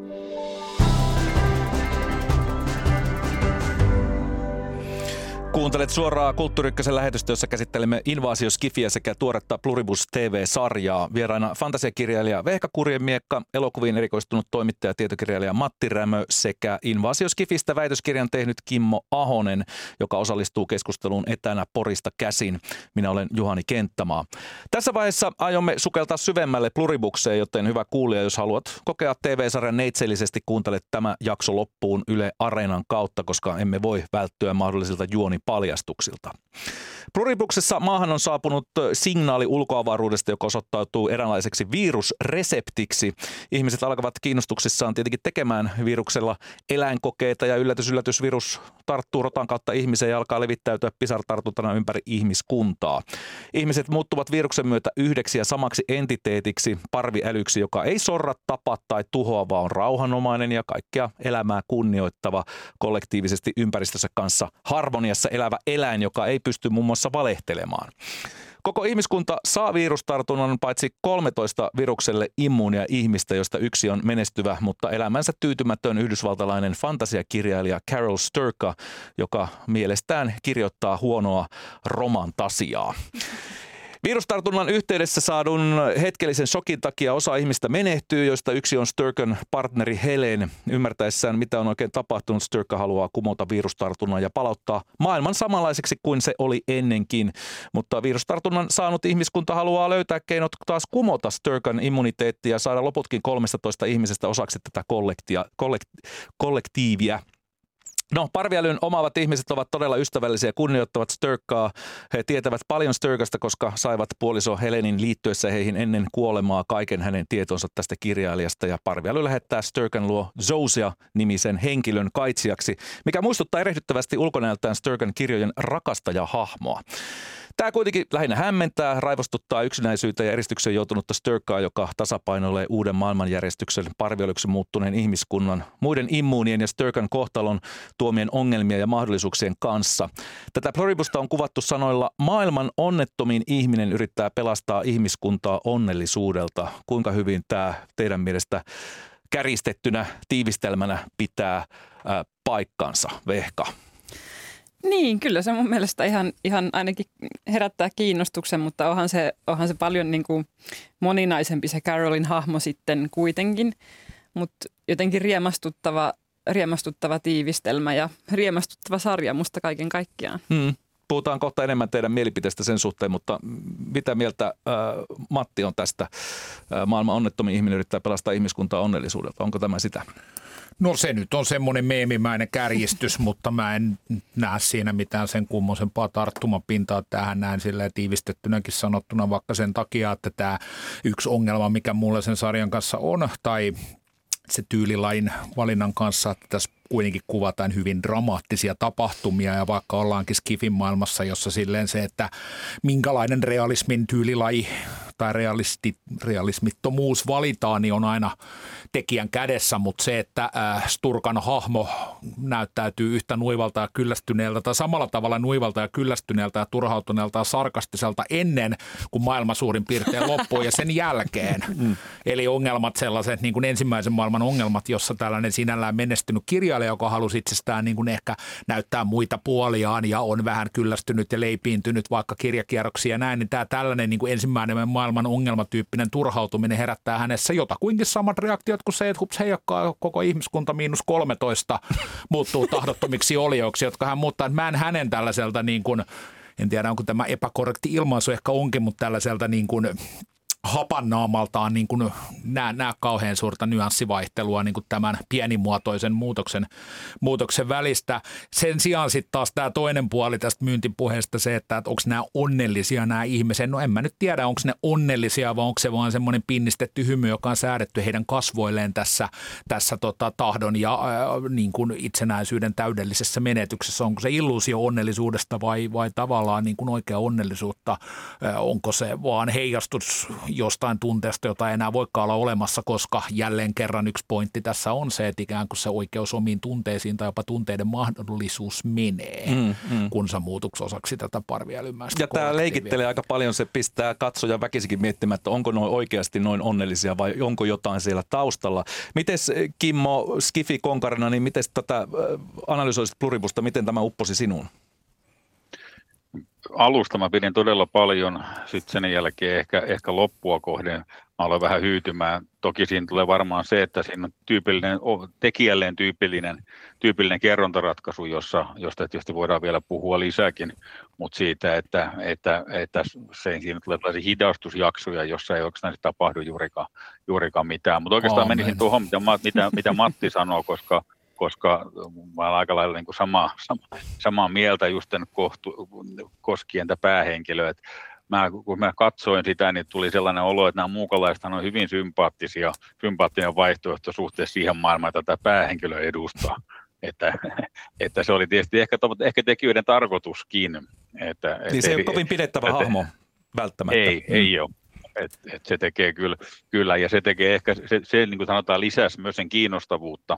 Speaker 2: Kuuntelet suoraa Kulttuuri Ykkösen lähetystä, jossa käsittelemme invaasioskifiä sekä tuoretta Pluribus TV-sarjaa. Vieraina fantasiakirjailija Vehka Kurjemiekka, elokuviin erikoistunut toimittaja ja tietokirjailija Matti Rämö sekä invaasioskifistä väitöskirjan tehnyt Kimmo Ahonen, joka osallistuu keskusteluun etänä Porista käsin. Minä olen Juhani Kenttämaa. Tässä vaiheessa aiomme sukeltaa syvemmälle Pluribukseen, joten hyvä kuulija, jos haluat kokea TV-sarjan neitsellisesti, kuuntele tämä jakso loppuun Yle Areenan kautta, koska emme voi välttyä mahdollisilta paljastuksilta. Pluribuksessa maahan on saapunut signaali ulkoavaruudesta, joka osoittautuu eräänlaiseksi virusreseptiksi. Ihmiset alkavat kiinnostuksissaan tietenkin tekemään viruksella eläinkokeita ja yllätys virus tarttuu rotan kautta ihmiseen ja alkaa levittäytyä pisartartuntana ympäri ihmiskuntaa. Ihmiset muuttuvat viruksen myötä yhdeksi ja samaksi entiteetiksi, parviälyksi, joka ei sorra, tapa tai tuhoa, vaan on rauhanomainen ja kaikkea elämää kunnioittava, kollektiivisesti ympäristössä kanssa harmoniassa elävä eläin, joka ei pysty muun muassa valehtelemaan. Koko ihmiskunta saa virustartunnan paitsi 13 virukselle immuunia ihmistä, josta yksi on menestyvä, mutta elämänsä tyytymätön yhdysvaltalainen fantasiakirjailija Carol Sturka, joka mielestään kirjoittaa huonoa romantasiaa. Virustartunnan yhteydessä saadun hetkellisen shokin takia osa ihmistä menehtyy, joista yksi on Sturkan partneri Helen. Ymmärtäessään, mitä on oikein tapahtunut, Sturka haluaa kumota virustartunnan ja palauttaa maailman samanlaiseksi kuin se oli ennenkin. Mutta virustartunnan saanut ihmiskunta haluaa löytää keinot taas kumota Sturkan immuniteettia ja saada loputkin 13 ihmisestä osaksi tätä kollektiivia. No, parviälyn omaavat ihmiset ovat todella ystävällisiä ja kunnioittavat Sturkaa. He tietävät paljon Sturkasta, koska saivat puoliso Helenin liittyessä heihin ennen kuolemaa kaiken hänen tietonsa tästä kirjailijasta. Ja parviäly lähettää Sturkan luo Zousia-nimisen henkilön kaitsijaksi, mikä muistuttaa erehdyttävästi ulkonäöltään Sturkan kirjojen rakastajahahmoa. Tämä kuitenkin lähinnä hämmentää, raivostuttaa yksinäisyyteen ja eristykseen joutunutta Sturkaa, joka tasapainoilee uuden maailmanjärjestyksen parviälyksi muuttuneen ihmiskunnan, muiden immuunien ja Sturkan kohtalon tuomien ongelmia ja mahdollisuuksien kanssa. Tätä Pluribusta on kuvattu sanoilla: maailman onnettomin ihminen yrittää pelastaa ihmiskuntaa onnellisuudelta. Kuinka hyvin tämä teidän mielestä kärjistettynä tiivistelmänä pitää paikkansa, Vehka?
Speaker 5: Niin, kyllä se mun mielestä ihan ainakin herättää kiinnostuksen, mutta onhan se paljon niin kuin moninaisempi se Carolin hahmo sitten kuitenkin, mutta jotenkin riemastuttava tiivistelmä ja riemastuttava sarja musta kaiken kaikkiaan.
Speaker 2: Puhutaan kohta enemmän teidän mielipiteestä sen suhteen, mutta mitä mieltä Matti on tästä? Maailman onnettomin ihminen yrittää pelastaa ihmiskuntaa onnellisuudelta. Onko tämä sitä?
Speaker 1: No se nyt on semmoinen meemimäinen kärjistys, mutta mä en näe siinä mitään sen kummosempaa tarttumapintaa tähän näin silleen tiivistettynäkin sanottuna, vaikka sen takia, että tämä yksi ongelma, mikä mulla sen sarjan kanssa on, tai se tyylilajin valinnan kanssa, että tässä kuitenkin kuvataan hyvin dramaattisia tapahtumia ja vaikka ollaankin skifin maailmassa, jossa silleen se, että minkälainen realismin tyylilaji tai realismittomuus valitaan, niin on aina tekijän kädessä, mutta se, että Sturkan hahmo näyttäytyy yhtä nuivalta ja kyllästyneeltä tai samalla tavalla nuivalta ja kyllästyneeltä ja turhautuneelta ja sarkastiselta ennen kuin maailma suurin piirtein loppuu ja sen jälkeen. Eli ongelmat sellaiset niin kuin ensimmäisen maailman ongelmat, jossa tällainen sinällään menestynyt kirjailija, joka halusi itsestään niin kuin ehkä näyttää muita puoliaan ja on vähän kyllästynyt ja leipiintynyt vaikka kirjakierroksia ja näin, niin tämä tällainen niin kuin ensimmäinen maailman ongelmatyyppinen turhautuminen herättää hänessä jotakuinkin samat reaktiot kuin se, että hups heijakkaa koko ihmiskunta -13 muuttuu tahdottomiksi olioiksi, jotka hän muuttaa. Mä en hänen tällaiselta niin kuin, en tiedä onko tämä epäkorrekti ilmaisu ehkä onkin, mutta tällaiselta niin kuin hapannaamaltaan niin kuin näe kauhean suurta nyanssivaihtelua niin kuin tämän pienimuotoisen muutoksen välistä. Sen sijaan sitten taas tämä toinen puoli tästä myyntipuheesta se, että onko nämä onnellisia nämä ihmiset. No en mä nyt tiedä, onko ne onnellisia vai onko se vaan semmoinen pinnistetty hymy, joka on säädetty heidän kasvoilleen tässä tahdon ja niin kuin itsenäisyyden täydellisessä menetyksessä. Onko se illuusio onnellisuudesta vai tavallaan niin kuin oikea onnellisuutta? Onko se vaan heijastus jostain tunteesta, jota ei enää voikaan olla olemassa, koska jälleen kerran yksi pointti tässä on se, että ikään kuin se oikeus omiin tunteisiin tai jopa tunteiden mahdollisuus menee, kun sä muutuksi osaksi tätä parviälymäistä.
Speaker 2: Ja tämä leikittelee aika paljon, se pistää katsoja väkisikin miettimään, että onko noin oikeasti noin onnellisia vai onko jotain siellä taustalla. Mites Kimmo Skifi-konkarina, niin miten tätä analysoisit Pluribusta, miten tämä upposi sinuun?
Speaker 3: Alusta mä pidin todella paljon, sitten sen jälkeen ehkä loppua kohden mä aloin vähän hyytymään. Toki siinä tulee varmaan se, että siinä on tekijälleen tyypillinen kerrontaratkaisu, josta tietysti voidaan vielä puhua lisääkin, mutta siitä, että siinä tulee tällaisia hidastusjaksoja, jossa ei oikeastaan tapahdu juurikaan mitään. Mutta oikeastaan menisin tuohon, mitä Matti sanoo, koska mä olen aika lailla niin kuin samaa mieltä just koskien tätä päähenkilöä. Kun mä katsoin sitä, niin tuli sellainen olo, että nämä muukalaiset on hyvin sympaattinen vaihtoehto suhteessa siihen maailmaan, jota tämä päähenkilö edustaa. Että se oli tietysti ehkä tekijöiden tarkoituskin.
Speaker 2: Niin se ei ole kovin pidettävä hahmo välttämättä.
Speaker 3: Ei ole. Se tekee kyllä, ja se tekee ehkä, se niin kuin sanotaan, lisäsi myös sen kiinnostavuutta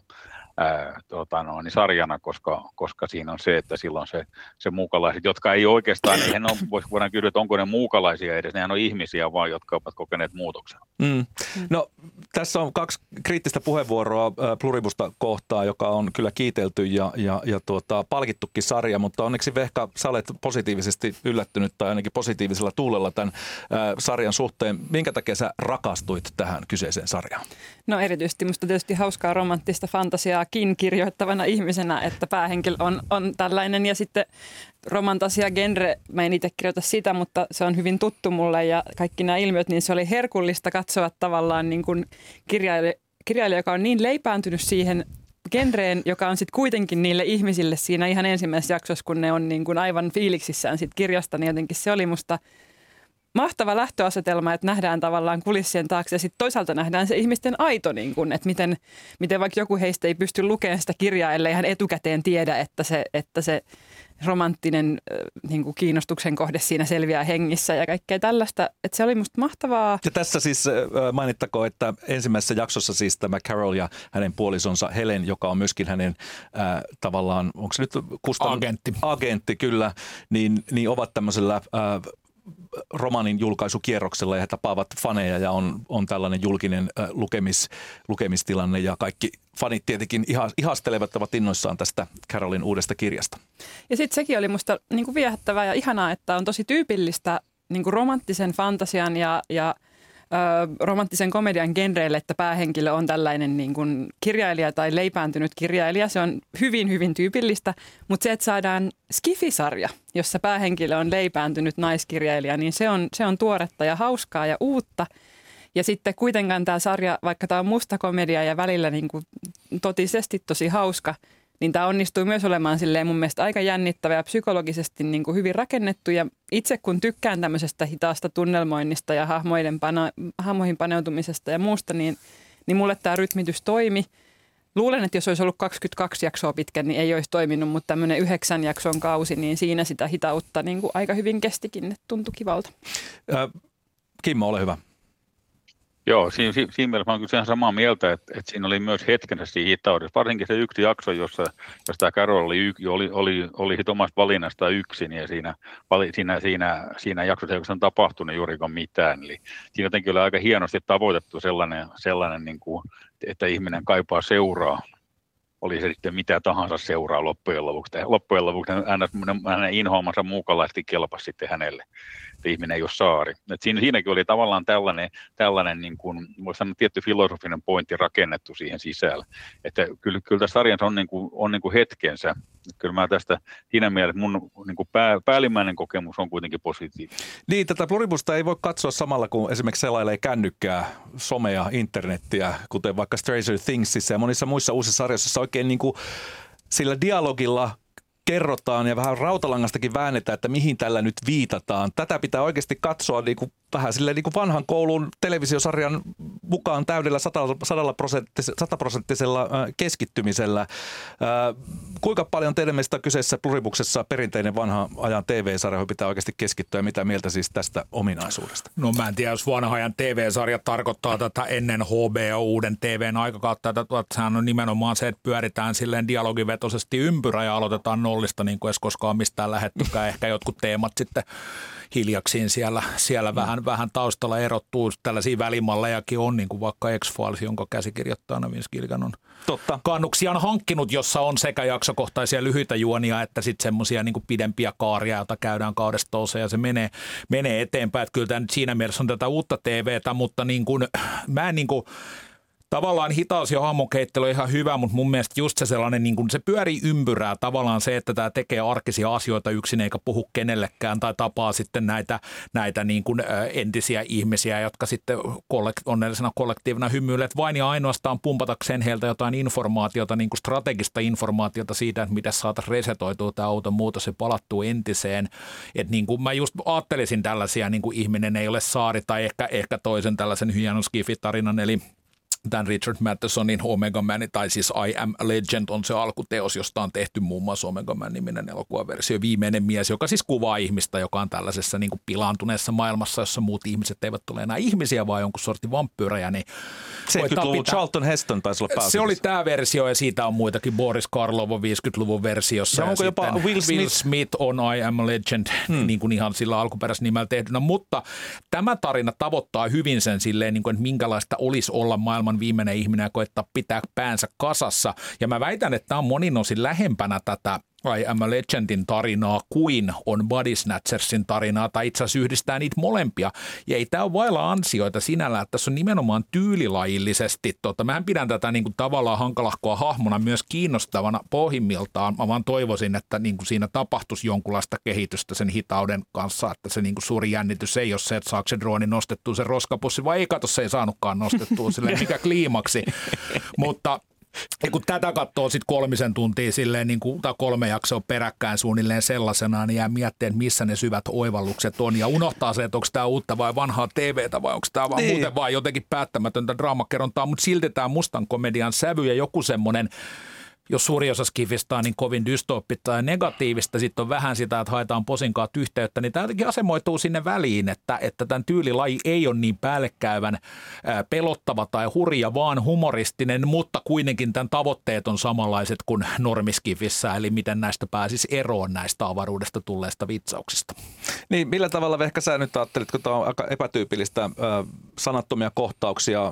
Speaker 3: sarjana, koska siinä on se, että silloin se muukalaiset, jotka ei oikeastaan, voidaan kysyä, että onko ne muukalaisia edes, nehän on ihmisiä vaan, jotka ovat kokeneet muutoksen.
Speaker 2: No tässä on 2 kriittistä puheenvuoroa Pluribusta kohtaan, joka on kyllä kiitelty ja palkittukin sarja, mutta onneksi Vehka, sä olet positiivisesti yllättynyt tai ainakin positiivisella tuulella tämän sarjan suhteen. Minkä takia sä rakastuit tähän kyseiseen sarjaan?
Speaker 5: No erityisesti musta tietysti hauskaa romanttista fantasiaakin kirjoittavana ihmisenä, että päähenkilö on tällainen ja sitten romantasia-genre, mä en itse kirjoita sitä, mutta se on hyvin tuttu mulle ja kaikki nämä ilmiöt, niin se oli herkullista katsoa tavallaan niin kuin kirjailija, joka on niin leipääntynyt siihen genreen, joka on sitten kuitenkin niille ihmisille siinä ihan ensimmäisessä jaksossa, kun ne on niin kuin aivan fiiliksissään siitä kirjasta, niin jotenkin se oli musta mahtava lähtöasetelma, että nähdään tavallaan kulissien taakse ja sitten toisaalta nähdään se ihmisten aito, niin kun, että miten vaikka joku heistä ei pysty lukemaan sitä kirjaa, ellei hän etukäteen tiedä, että se romanttinen niin kuin kiinnostuksen kohde siinä selviää hengissä ja kaikkea tällaista. Että se oli musta mahtavaa.
Speaker 2: Ja tässä siis mainittakoon, että ensimmäisessä jaksossa siis tämä Carol ja hänen puolisonsa Helen, joka on myöskin hänen tavallaan, onko se nyt agentti kyllä, niin ovat tämmöisellä romaanin julkaisukierroksella ja he tapaavat faneja ja on tällainen julkinen lukemistilanne ja kaikki fanit tietenkin ihastelevat, ovat innoissaan tästä Carolin uudesta kirjasta.
Speaker 5: Ja sitten sekin oli musta niin kuin viehättävää ja ihanaa, että on tosi tyypillistä niin kuin romanttisen fantasian ja romanttisen komedian genreille, että päähenkilö on tällainen niin kuin kirjailija tai leipääntynyt kirjailija. Se on hyvin, hyvin tyypillistä, mutta se, että saadaan skifisarja, jossa päähenkilö on leipääntynyt naiskirjailija, niin se on tuoretta ja hauskaa ja uutta. Ja sitten kuitenkaan tämä sarja, vaikka tämä on musta komedia ja välillä niin kuin totisesti tosi hauska, niin tämä onnistuu myös olemaan silleen mun mielestä aika jännittävä ja psykologisesti niin kuin hyvin rakennettu. Ja itse kun tykkään tämmöisestä hitaasta tunnelmoinnista ja hahmoihin paneutumisesta ja muusta, niin mulle tämä rytmitys toimi. Luulen, että jos olisi ollut 22 jaksoa pitkä, niin ei olisi toiminut, mutta tämmöinen 9 jakson kausi, niin siinä sitä hitautta niin kuin aika hyvin kestikin, että tuntui kivalta.
Speaker 3: Kimmo, ole hyvä. Joo, siinä mielessä mä olen kyllä ihan samaa mieltä, että siinä oli myös hetkensä siinä hitaudessa. Varsinkin se yksi jakso, jossa tämä Carol oli omasta valinnasta yksin ja siinä jaksossa ei oikeastaan tapahtunut juurikaan mitään. Eli siinä jotenkin oli aika hienosti tavoitettu sellainen niin kuin, että ihminen kaipaa seuraa. Oli se sitten mitä tahansa seuraa loppujen lopuksi. Loppujen lopuksi hänen inhoamansa muukalaisesti kelpasi sitten hänelle. Ihminen ei ole saari. Siinäkin oli tavallaan tällainen niin kuin, voisi sanoa, tietty filosofinen pointti rakennettu siihen sisällä. Että kyllä tässä sarjassa on niin kuin hetkensä. Kyllä mä tästä siinä mielessä mun niin kuin päällimmäinen kokemus on kuitenkin positiivinen.
Speaker 2: Niin, tätä Pluribusta ei voi katsoa samalla, kun esimerkiksi selailee kännykkää, somea, internettiä, kuten vaikka Stranger Thingsissa ja monissa muissa uusissa sarjoissa oikein niin kuin sillä dialogilla kerrotaan ja vähän rautalangastakin väännetään, että mihin tällä nyt viitataan. Tätä pitää oikeasti katsoa niin kuin vähän silleen niin kuin vanhan koulun televisiosarjan mukaan täydellä 100-prosenttisella keskittymisellä. Kuinka paljon teidän mielestä kyseessä Pluribuksessa perinteinen vanhan ajan TV-sarja, johon pitää oikeasti keskittyä ja mitä mieltä siis tästä ominaisuudesta?
Speaker 1: No mä en tiedä, jos vanhan ajan TV-sarja tarkoittaa tätä ennen HBO uuden TVn aikakautta, että sehän on nimenomaan se, että pyöritään silleen dialogivetoisesti ympyrä ja aloitetaan nollista, niin kuin edes koskaan mistään lähettykään. Ehkä jotkut teemat sitten hiljaksiin siellä vähän taustalla erottuu. Tällaisia välimallejakin on, niin kuin vaikka X-Files, jonka käsikirjoittajana Vince Gilligan on kannuksiaan hankkinut, jossa on sekä jaksokohtaisia lyhyitä juonia, että sitten semmoisia niin kuin pidempiä kaaria, joita käydään kaudesta toiseen ja se menee eteenpäin. Että kyllä tämä nyt siinä mielessä on tätä uutta TVtä, mutta niin kuin, mä en niin kuin tavallaan hitaus ja hahmonkeittely on ihan hyvä, mutta mun mielestä just se sellainen, niin kun se pyörii ympyrää tavallaan se, että tämä tekee arkisia asioita yksin eikä puhu kenellekään tai tapaa sitten näitä niin kuin entisiä ihmisiä, jotka sitten onnellisena kollektiivina hymyilet vain ja ainoastaan pumpatakseen heiltä jotain informaatiota, niin kuin strategista informaatiota siitä, että miten saataisiin resetoitua tämä auton muutos ja palattua entiseen. Että niin kuin mä just ajattelisin tällaisia, niin kuin ihminen ei ole saari tai ehkä toisen tällaisen hienon skifi-tarinan, eli tämän Richard Mathesonin Omega Man, tai siis I Am Legend on se alkuteos, josta on tehty muun muassa Omega Man-niminen elokuvaversio, viimeinen mies, joka siis kuvaa ihmistä, joka on tällaisessa niin kuin pilaantuneessa maailmassa, jossa muut ihmiset eivät ole enää ihmisiä, vaan jonkun sortin vampyyrejä. Niin
Speaker 2: 70-luvun Charlton Heston taisi olla pääasiassa.
Speaker 1: Se oli tämä versio ja siitä on muitakin. Boris Karloff on 50-luvun versiossa.
Speaker 2: Ja onko jopa
Speaker 1: Will Smith on I Am Legend, niin kuin ihan sillä alkuperäisellä nimellä tehtynä. Mutta tämä tarina tavoittaa hyvin sen silleen, niin kuin, että minkälaista olisi olla maailman viimeinen ihminen ja koettaa pitää päänsä kasassa. Ja mä väitän, että tämä on monin osin lähempänä tätä I Am a Legendin tarinaa kuin on Body Snatchersin tarinaa, tai itse asiassa yhdistää niitä molempia. Ja ei tämä ole vailla ansioita sinällään, että tässä on nimenomaan tyylilajillisesti. Mähän pidän tätä niin kuin tavallaan hankalahkoa hahmona myös kiinnostavana pohjimmiltaan. Mä vaan toivoisin, että niin kuin siinä tapahtuisi jonkunlaista kehitystä sen hitauden kanssa, että se niin kuin suuri jännitys ei ole se, että saako se drooni nostettua sen roskapussi, vai ei kato, se ei saanutkaan nostettua silleen, mikä kliimaksi. Mutta ja kun tätä katsoo sitten 3 tuntia silleen, niin kuin, tai 3 jaksoa peräkkäin suunnilleen sellaisenaan, niin jää miettimään, missä ne syvät oivallukset on. Ja unohtaa se, että onko tämä uutta vai vanhaa TVtä vai onko tämä vaan muuten vaan jotenkin päättämätöntä draamakerrontaa. Mutta silti tämä mustan komedian sävy ja joku semmoinen, jos suuri osa skifistä on niin kovin dystooppista ja negatiivista, sitten on vähän sitä, että haetaan posinkaat yhteyttä, niin tämä jotenkin asemoituu sinne väliin, että tämän tyylilaji ei ole niin päällekkäyvän pelottava tai hurja, vaan humoristinen, mutta kuitenkin tämän tavoitteet on samanlaiset kuin normiskifissä, eli miten näistä pääsisi eroon näistä avaruudesta tulleista vitsauksista.
Speaker 2: Niin, millä tavalla Vehkä sä nyt ajattelit, kun tämä on aika epätyypillistä sanattomia kohtauksia,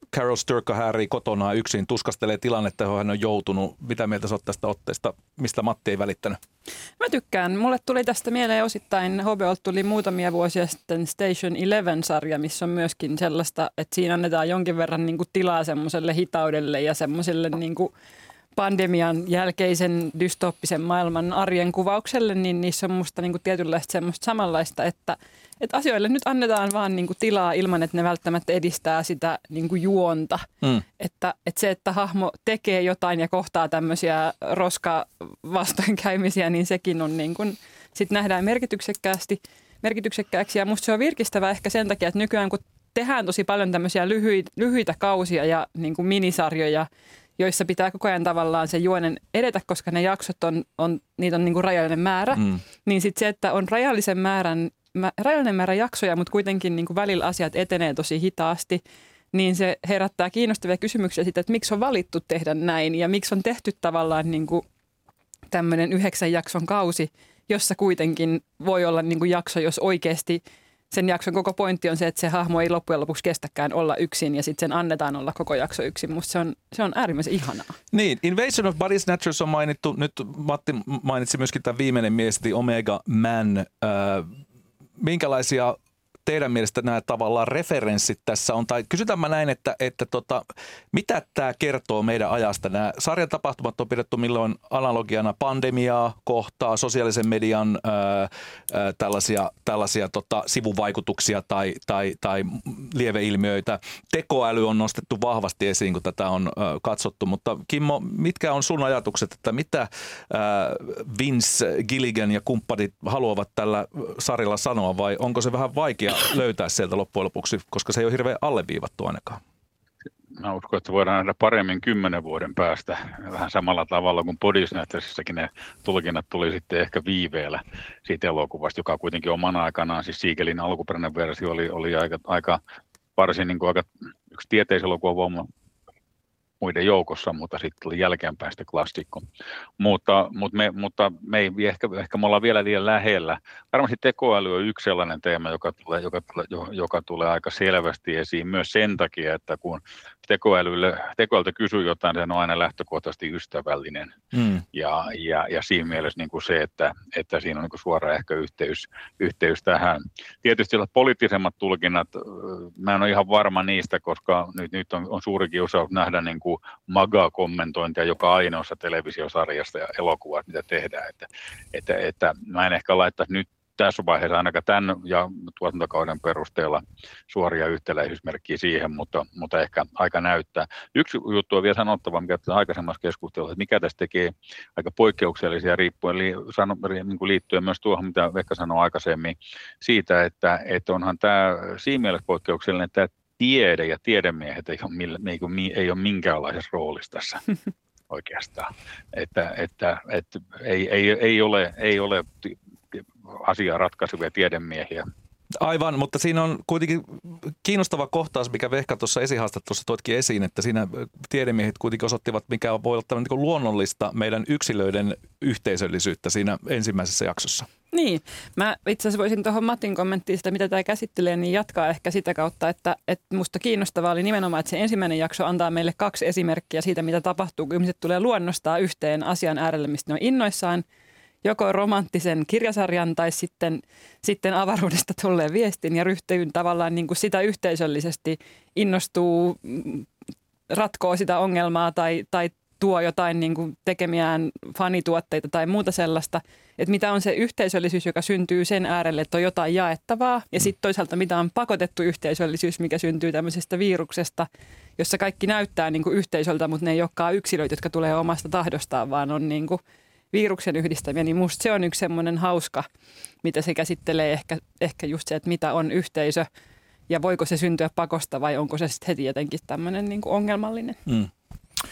Speaker 2: Carol Sturka häärii kotonaan yksin, tuskastelee tilannetta, johon hän on joutunut. Mitä mieltä sä oot tästä otteesta, mistä Matti ei välittänyt?
Speaker 5: Mä tykkään. Mulle tuli tästä mieleen osittain, HBO:lta tuli muutamia vuosia sitten Station 11-sarja, missä on myöskin sellaista, että siinä annetaan jonkin verran niin kuin tilaa semmoiselle hitaudelle ja semmoiselle niin kuin pandemian jälkeisen dystooppisen maailman arjen kuvaukselle, niin niissä on musta niin kuin tietynlaista semmoista samanlaista, että asioille nyt annetaan vaan niin kuin tilaa ilman, että ne välttämättä edistää sitä niin kuin juonta. Että se, että hahmo tekee jotain ja kohtaa tämmöisiä roskavastoinkäymisiä, niin sekin on niin kuin, sit nähdään merkityksekkääksi. Ja musta se on virkistävää ehkä sen takia, että nykyään kun tehdään tosi paljon tämmöisiä lyhyitä kausia ja niin kuin minisarjoja, joissa pitää koko ajan tavallaan se juonen edetä, koska ne jaksot niitä on niin kuin rajallinen määrä, niin sitten se, että on rajallinen määrä jaksoja, mutta kuitenkin niin kuin välillä asiat etenee tosi hitaasti, niin se herättää kiinnostavia kysymyksiä siitä, että miksi on valittu tehdä näin ja miksi on tehty tavallaan niin kuin tämmöinen 9 jakson kausi, jossa kuitenkin voi olla niin kuin jakso, jos oikeasti sen jakson koko pointti on se, että se hahmo ei loppujen lopuksi kestäkään olla yksin ja sitten sen annetaan olla koko jakso yksin. Musta se on äärimmäisen ihanaa. Niin,
Speaker 2: Invasion of Body Snatchers on mainittu. Nyt Matti mainitsi myöskin tämän viimeinen mies, Omega Man. Minkälaisia teidän mielestä nämä tavallaan referenssit tässä on? Tai kysytään mä näin, että mitä tämä kertoo meidän ajasta? Nämä sarjan tapahtumat on pidetty milloin analogiana pandemiaa kohtaa, sosiaalisen median tällaisia sivuvaikutuksia tai lieveilmiöitä. Tekoäly on nostettu vahvasti esiin, kun tätä on katsottu. Mutta Kimmo, mitkä on sun ajatukset, että mitä Vince Gilligan ja kumppanit haluavat tällä sarjalla sanoa, vai onko se vähän vaikea löytää sieltä loppujen lopuksi, koska se ei ole hirveän alleviivattu ainakaan?
Speaker 3: Mä uskon, että voidaan nähdä paremmin 10 vuoden päästä vähän samalla tavalla kuin Body Snatchersissäkin ne tulkinnat tuli sitten ehkä viiveellä siitä elokuvasta, joka kuitenkin omana aikanaan, siis Siegelin alkuperäinen versio oli aika varsin niin kuin aika yksi tieteiselokuva muiden joukossa, mutta sitten tuli jälkeenpäin sitten klassikko. Mutta me ollaan vielä liian lähellä. Varmasti tekoäly on yksi sellainen teema, joka tulee aika selvästi esiin myös sen takia, että kun tekoälyltä kysyy jotain, se on aina lähtökohtaisesti ystävällinen. Ja siinä mielessä niin kuin se, että siinä on niin kuin suora ehkä yhteys tähän. Tietysti poliittisemmat tulkinnat, mä en ole ihan varma niistä, koska nyt on suuri kiusaus nähdä niin kuin MAGA-kommentointia joka ainoassa televisiosarjasta ja elokuvasta, mitä tehdään. Että mä en ehkä laittaisi nyt tässä vaiheessa ainakaan tämän ja tuotantokauden perusteella suoria yhtäläisyysmerkkiä siihen, mutta ehkä aika näyttää. Yksi juttu on vielä sanottava, mikä aikaisemmassa keskustelussa, että mikä tässä tekee aika poikkeuksellisia liittyen myös tuohon, mitä Vekka sanoi aikaisemmin, siitä, että onhan tämä siinä mielessä poikkeuksellinen, että tiede ja tiedemiehet ei ole minkäänlaisessa roolissa tässä oikeastaan. Että ei ole asiaa ratkaisuvia tiedemiehiä.
Speaker 2: Aivan, mutta siinä on kuitenkin kiinnostava kohtaus, mikä Vehka tuossa esihaastattelussa toitkin esiin, että siinä tiedemiehet kuitenkin osoittivat, mikä voi olla tämmöinen niin luonnollista meidän yksilöiden yhteisöllisyyttä siinä ensimmäisessä jaksossa.
Speaker 5: Niin, mä itse asiassa voisin tuohon Matin kommenttiin sitä, mitä tämä käsittelee, niin jatkaa ehkä sitä kautta, että musta kiinnostavaa oli nimenomaan, että se ensimmäinen jakso antaa meille 2 esimerkkiä siitä, mitä tapahtuu, kun ihmiset tulee luonnostaan yhteen asian äärelle, mistä ne on innoissaan, joko romanttisen kirjasarjan tai sitten avaruudesta tulleen viestin ja ryhtyy tavallaan niin kuin sitä yhteisöllisesti innostuu, ratkoo sitä ongelmaa tai tuo jotain niin kuin tekemiään fanituotteita tai muuta sellaista, että mitä on se yhteisöllisyys, joka syntyy sen äärelle, että on jotain jaettavaa ja sitten toisaalta mitä on pakotettu yhteisöllisyys, mikä syntyy tämmöisestä viruksesta, jossa kaikki näyttää niin kuin yhteisöltä, mutta ne ei olekaan yksilöitä, jotka tulee omasta tahdostaan, vaan on niin kuin viruksen yhdistämiä, niin musta se on yksi semmoinen hauska, mitä se käsittelee ehkä just se, että mitä on yhteisö ja voiko se syntyä pakosta vai onko se sitten heti jotenkin tämmöinen niin kuin ongelmallinen.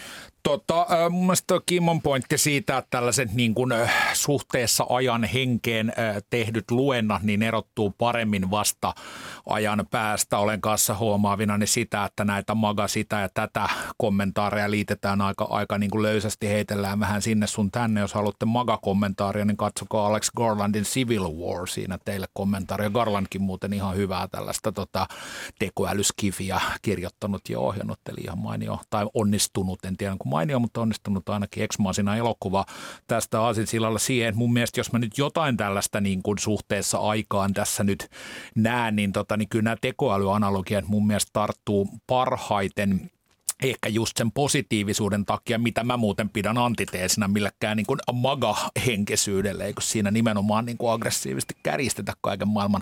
Speaker 1: Mun mielestä Kimmon pointti siitä, että tällaiset niin kuin suhteessa ajan henkeen tehdyt luennat niin erottuu paremmin vasta ajan päästä. Olen kanssa huomaavinani sitä, että näitä maga sitä ja tätä kommentaareja liitetään aika niin kuin löysästi, heitellään vähän sinne sun tänne. Jos haluatte maga-kommentaaria, niin katsokaa Alex Garlandin Civil War, siinä teille kommentaaria. Garlandkin muuten ihan hyvää tällaista tekoälyskifiä kirjoittanut ja ohjannut, eli ihan mainio, tai onnistunut, en tiedä onko mainio, mutta onnistunut ainakin Ex-Machina elokuva tästä aasinsillalla siihen. Mun mielestä jos mä nyt jotain tällaista niin kuin suhteessa aikaan tässä nyt näen, niin kyllä nämä tekoälyanalogiat mun mielestä tarttuu parhaiten ehkä just sen positiivisuuden takia, mitä mä muuten pidän antiteesina millekään niin kuin maga-henkesyydelle, eikö siinä nimenomaan niin kuin aggressiivisesti kärjistetä kaiken maailman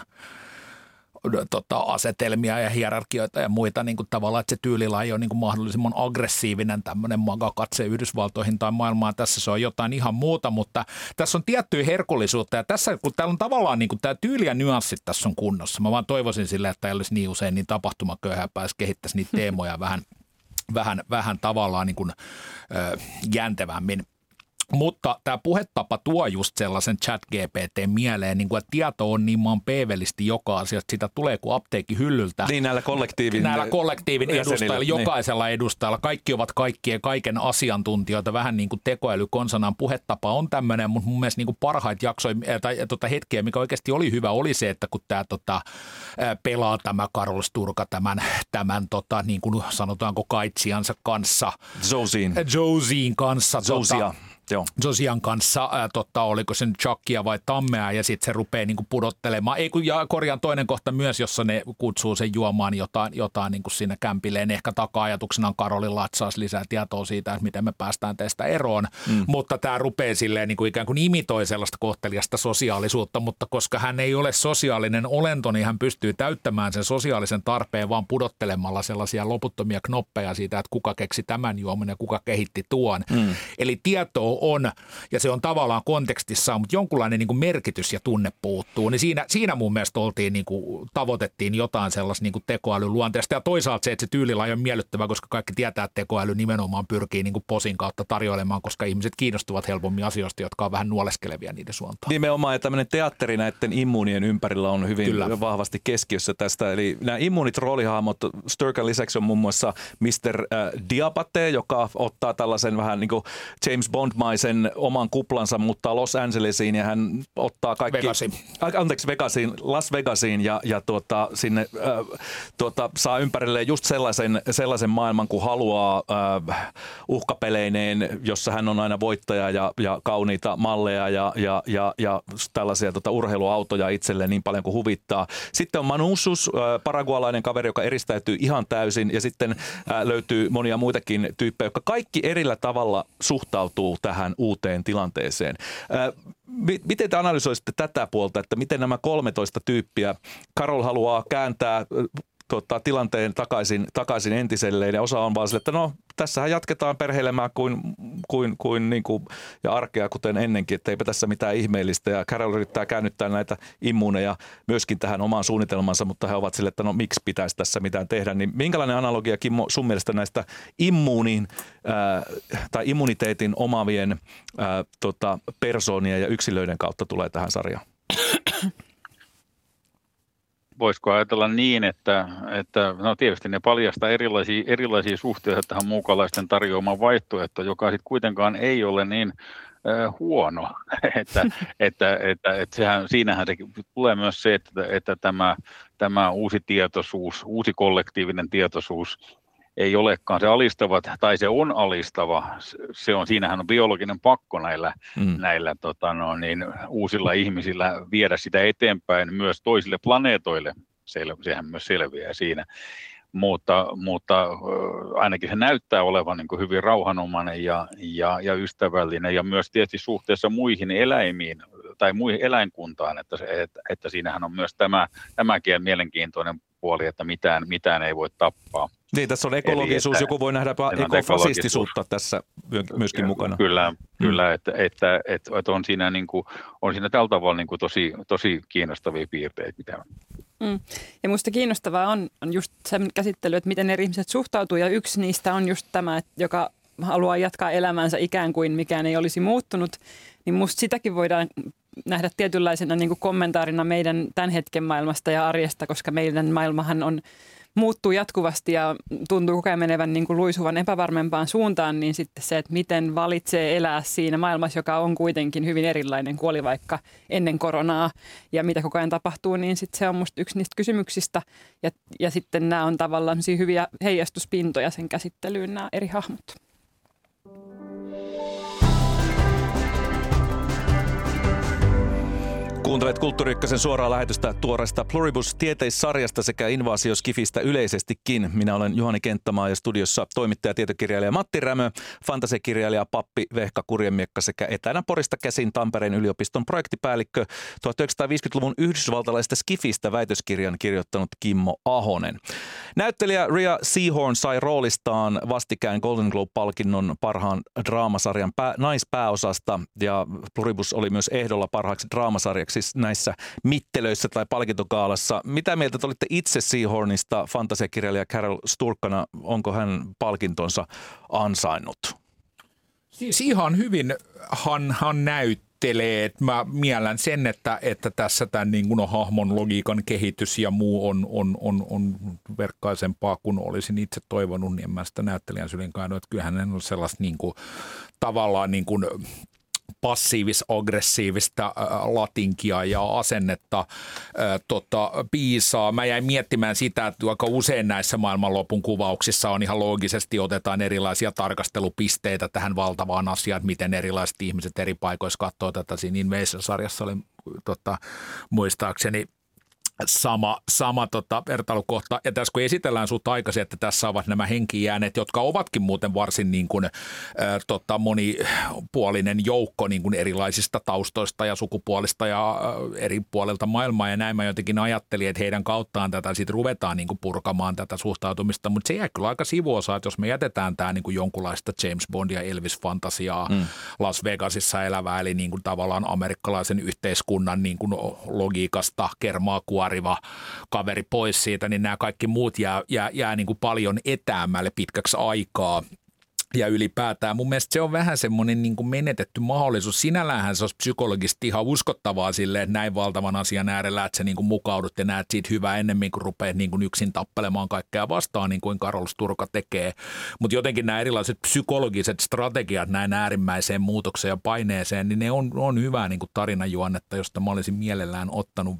Speaker 1: asetelmia ja hierarkioita ja muita niin kuin tavallaan, että se tyylilaji on niin kuin mahdollisimman aggressiivinen tämmöinen maga-katse Yhdysvaltoihin tai maailmaan. Tässä se on jotain ihan muuta, mutta tässä on tiettyä herkullisuutta ja tässä, kun täällä on tavallaan niin kuin tämä tyyli ja nyanssit tässä on kunnossa. Mä vaan toivoisin sille, että ei olisi niin usein niin tapahtumaköyhää, pääsi kehittäisi niitä teemoja vähän tavallaan niin kuin, jäntevämmin. Mutta tämä puhetapa tuo just sellaisen chat-GPT mieleen, niin kuin, että tieto on niin maan peevelisti joka asiasta, sitä tulee kuin apteekin hyllyltä.
Speaker 2: Niin näillä kollektiivin
Speaker 1: edustajilla, jokaisella edustajalla, kaikki ovat kaiken asiantuntijoita, vähän niin kuin tekoäly konsanaan. Puhetapa on tämmöinen, mutta mun mielestä niin kuin parhaita jaksoja tai hetkiä, mikä oikeasti oli hyvä, oli se, että kun tämä pelaa tämä Karol Sturka tämän niin kuin sanotaanko kaitsiansa kanssa. Josien kanssa. Josian kanssa, oliko se nyt Chuckia vai Tammea, ja sitten se rupeaa niinku pudottelemaan. Ja korjaan toinen kohta myös, jossa ne kutsuu sen juomaan jotain niinku siinä kämpilleen. Ehkä taka-ajatuksena Karoli latsaus lisää tietoa siitä, että miten me päästään tästä eroon. Mutta tämä rupeaa silleen niinku ikään kuin imitoi sellaista kohteliasta sosiaalisuutta, mutta koska hän ei ole sosiaalinen olento, niin hän pystyy täyttämään sen sosiaalisen tarpeen vaan pudottelemalla sellaisia loputtomia knoppeja siitä, että kuka keksi tämän juoman ja kuka kehitti tuon. Eli tietoa on, ja se on tavallaan kontekstissaan, mutta jonkunlainen niin kuin merkitys ja tunne puuttuu, niin siinä mun mielestä tavoitettiin jotain sellaista niin kuin tekoälyn luonteesta, ja toisaalta se, että se tyylilaji on miellyttävä, koska kaikki tietää, että tekoäly nimenomaan pyrkii niin kuin posin kautta tarjoilemaan, koska ihmiset kiinnostuvat helpommin asioista, jotka on vähän nuoleskelevia niiden suuntaan.
Speaker 2: Nimenomaan, ja tämmöinen teatteri näiden immuunien ympärillä on hyvin vahvasti keskiössä tästä, eli nämä immuunit roolihahmot, Sturkan lisäksi on muun muassa Mr. Diabate, joka ottaa tällaisen vähän niin kuin James Bond-maisen oman kuplansa, mutta Los Angelesiin, ja hän ottaa kaikki Las Vegasiin ja sinne saa ympärilleen just sellaisen maailman, kun haluaa uhkapeleineen, jossa hän on aina voittaja ja kauniita malleja ja tällaisia urheiluautoja itselleen niin paljon kuin huvittaa. Sitten on Manusus, paragualainen kaveri, joka eristäytyy ihan täysin, ja sitten löytyy monia muitakin tyyppejä, jotka kaikki erillä tavalla suhtautuu tähän uuteen tilanteeseen. Miten te analysoisitte tätä puolta, että miten nämä 13 tyyppiä, Karol haluaa kääntää tilanteen takaisin entiselleen, ja osa on vaan sille, että no tässähän jatketaan perhe-elämää kuin ja arkea kuten ennenkin, että eipä tässä mitään ihmeellistä, ja Karol yrittää käännyttää näitä immuuneja myöskin tähän omaan suunnitelmansa, mutta he ovat sille, että no miksi pitäisi tässä mitään tehdä, niin minkälainen analogia, Kimmo, sun mielestä näistä tai immuniteetin omaavien persoonien ja yksilöiden kautta tulee tähän sarjaan?
Speaker 3: Voisiko ajatella niin, että no tietysti ne paljastaa erilaisia suhteita tähän muukalaisten tarjoamaan vaihtoehtoon, joka sitten kuitenkaan ei ole niin huono, että siinähän se tulee myös se, että tämä uusi tietoisuus, uusi kollektiivinen tietoisuus ei olekaan se alistava, tai se on alistava, siinähän on biologinen pakko näillä uusilla ihmisillä viedä sitä eteenpäin myös toisille planeetoille, sehän myös selviää siinä, mutta ainakin se näyttää olevan niin kuin hyvin rauhanomainen ja ystävällinen, ja myös tietysti suhteessa muihin eläimiin tai muihin eläinkuntaan, että siinähän on myös tämäkin mielenkiintoinen puoli, että mitään ei voi tappaa.
Speaker 2: Niin, tässä on ekologisuus, joku voi nähdä ekofasistisuutta tässä myöskin mukana.
Speaker 3: Kyllä, että on siinä tällä tavalla niin kuin tosi kiinnostavia piirteitä.
Speaker 5: Ja minusta kiinnostavaa on just se käsittely, että miten eri ihmiset suhtautuu, ja yksi niistä on just tämä, joka haluaa jatkaa elämänsä ikään kuin mikään ei olisi muuttunut, niin musta sitäkin voidaan nähdä tietynlaisena niin kuin kommentaarina meidän tämän hetken maailmasta ja arjesta, koska meidän maailmahan muuttuu jatkuvasti ja tuntuu koko ajan menevän niin kuin luisuvan epävarmempaan suuntaan, niin sitten se, että miten valitsee elää siinä maailmassa, joka on kuitenkin hyvin erilainen kuin oli vaikka ennen koronaa ja mitä koko ajan tapahtuu, niin sitten se on musta yksi niistä kysymyksistä ja sitten nämä on tavallaan hyviä heijastuspintoja sen käsittelyyn nämä eri hahmot.
Speaker 2: Kuuntelet Kulttuuri Ykkösen suoraa lähetystä tuoreesta Pluribus-tieteissarjasta sekä Invasio-skifistä yleisestikin. Minä olen Juhani Kenttämaa ja studiossa toimittaja tietokirjailija Matti Rämö, fantasiakirjailija Pappi Vehka Kurjemiekka sekä etänä Porista käsin Tampereen yliopiston projektipäällikkö 1950-luvun yhdysvaltalaista skifistä väitöskirjan kirjoittanut Kimmo Ahonen. Näyttelijä Rhea Seehorn sai roolistaan vastikään Golden Globe-palkinnon parhaan draamasarjan naispääosasta ja Pluribus oli myös ehdolla parhaaksi draamasarjaksi näissä mittelöissä tai palkintogaalassa. Mitä mieltä te olitte itse Seahornista fantasiakirjailija Carol Sturkana? Onko hän palkintonsa ansainnut?
Speaker 1: Siis ihan hyvin hän näyttelee. Mä miellän sen, että tässä tämän niin kuin hahmon logiikan kehitys ja muu on verkkaisempaa kuin olisin itse toivonut, niin en mä sitä näyttelijän sylin kaadu. Että kyllähän hän on sellaista niin kuin, tavallaan niin kuin passiivis-aggressiivista latinkia ja asennetta piisaa. Mä jäin miettimään sitä, että aika usein näissä maailmanlopun kuvauksissa on ihan loogisesti otetaan erilaisia tarkastelupisteitä tähän valtavaan asiaan, että miten erilaiset ihmiset eri paikoissa katsoo tätä. Siinä Invasion-sarjassa oli muistaakseni sama vertailukohta. Ja tässä kun esitellään sut aikaisin, että tässä ovat nämä henkijääneet, jotka ovatkin muuten varsin niin kuin, monipuolinen joukko niin kuin erilaisista taustoista ja sukupuolista ja eri puolilta maailmaa. Ja näin mä jotenkin ajattelin, että heidän kauttaan tätä sitten ruvetaan niin kuin purkamaan tätä suhtautumista. Mutta se jää kyllä aika sivuosa, että jos me jätetään tämä niin kuin jonkunlaista James Bond ja Elvis-fantasiaa Las Vegasissa elävää, eli niin kuin tavallaan amerikkalaisen yhteiskunnan niin kuin logiikasta kermaa kuoriva kaveri pois siitä, niin nämä kaikki muut jää niin kuin paljon etäämmälle pitkäksi aikaa. Ja ylipäätään mun mielestä se on vähän semmoinen niin kuin menetetty mahdollisuus. Sinälläänhän se olisi psykologisesti ihan uskottavaa silleen, että näin valtavan asian äärellä, että sä niin kuin mukaudut ja näet siitä hyvää ennemmin, kuin rupeat niin kuin yksin tappelemaan kaikkea vastaan, niin kuin Carol Sturka tekee. Mutta jotenkin nämä erilaiset psykologiset strategiat näin äärimmäiseen muutokseen ja paineeseen, niin ne on hyvää niin kuin tarinajuonnetta, josta mä olisin mielellään ottanut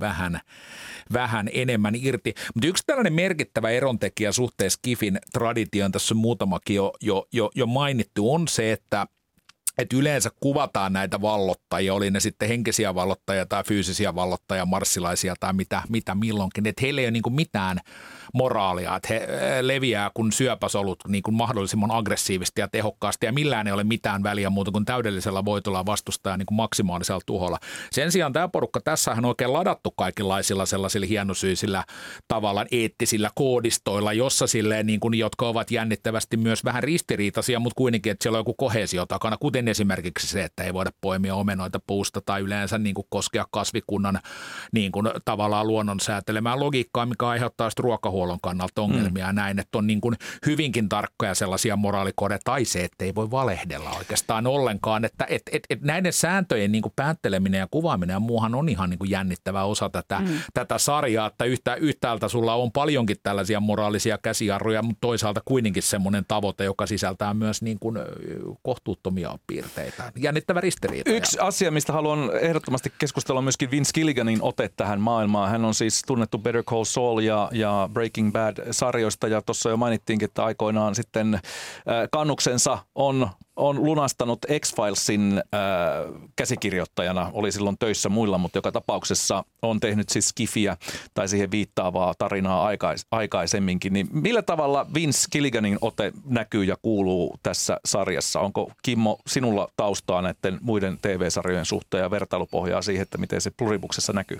Speaker 1: vähän enemmän irti. Mutta yksi tällainen merkittävä erontekijä suhteessa skifin traditioon, tässä on muutamakin jo mainittu, on se, että yleensä kuvataan näitä vallottajia, oli ne sitten henkisiä vallottajia tai fyysisiä vallottajia, marssilaisia tai mitä milloinkin, että heillä ei ole niin kuin mitään moraalia, että he leviää kun syöpäsolut niin kuin mahdollisimman aggressiivisesti ja tehokkaasti ja millään ei ole mitään väliä muuta kuin täydellisellä voitolla vastustaa niin kuin maksimaalisella tuholla. Sen sijaan tämä porukka tässähän on oikein ladattu kaikenlaisilla sellaisilla hienosyisillä tavallaan eettisillä koodistoilla, jossa silleen niin kuin, jotka ovat jännittävästi myös vähän ristiriitaisia, mutta kuitenkin, että siellä on joku koheesio takana, kuten esimerkiksi se, että ei voida poimia omenoita puusta tai yleensä niin kuin koskea kasvikunnan niin kuin tavallaan luonnon säätelemään logiikkaa, mikä aiheuttaa sitten ruokahuollon kannalta ongelmia ja näin, että on niin kuin hyvinkin tarkkoja sellaisia moraalikodeja tai se, että ei voi valehdella oikeastaan ollenkaan, että näiden sääntöjen niin kuin päätteleminen ja kuvaaminen ja muuhan on ihan niin kuin jännittävä osa tätä sarjaa, että yhtäältä sulla on paljonkin tällaisia moraalisia käsijarruja, mutta toisaalta kuitenkin semmoinen tavoite, joka sisältää myös niin kuin kohtuuttomia piirteitä. Jännittävä ristiriita.
Speaker 2: Yksi asia, mistä haluan ehdottomasti keskustella, on myöskin Vince Gilliganin ote tähän maailmaan. Hän on siis tunnettu Better Call Saul ja Breaking Bad-sarjoista, ja tuossa jo mainittiinkin, että aikoinaan sitten kannuksensa on lunastanut X-Filesin käsikirjoittajana, oli silloin töissä muilla, mutta joka tapauksessa on tehnyt siis skifiä tai siihen viittaavaa tarinaa aikaisemminkin. Niin millä tavalla Vince Gilliganin ote näkyy ja kuuluu tässä sarjassa? Onko, Kimmo, sinulla taustaa näiden muiden TV-sarjojen suhteen ja vertailupohjaa siihen, että miten se Pluribuksessa näkyy?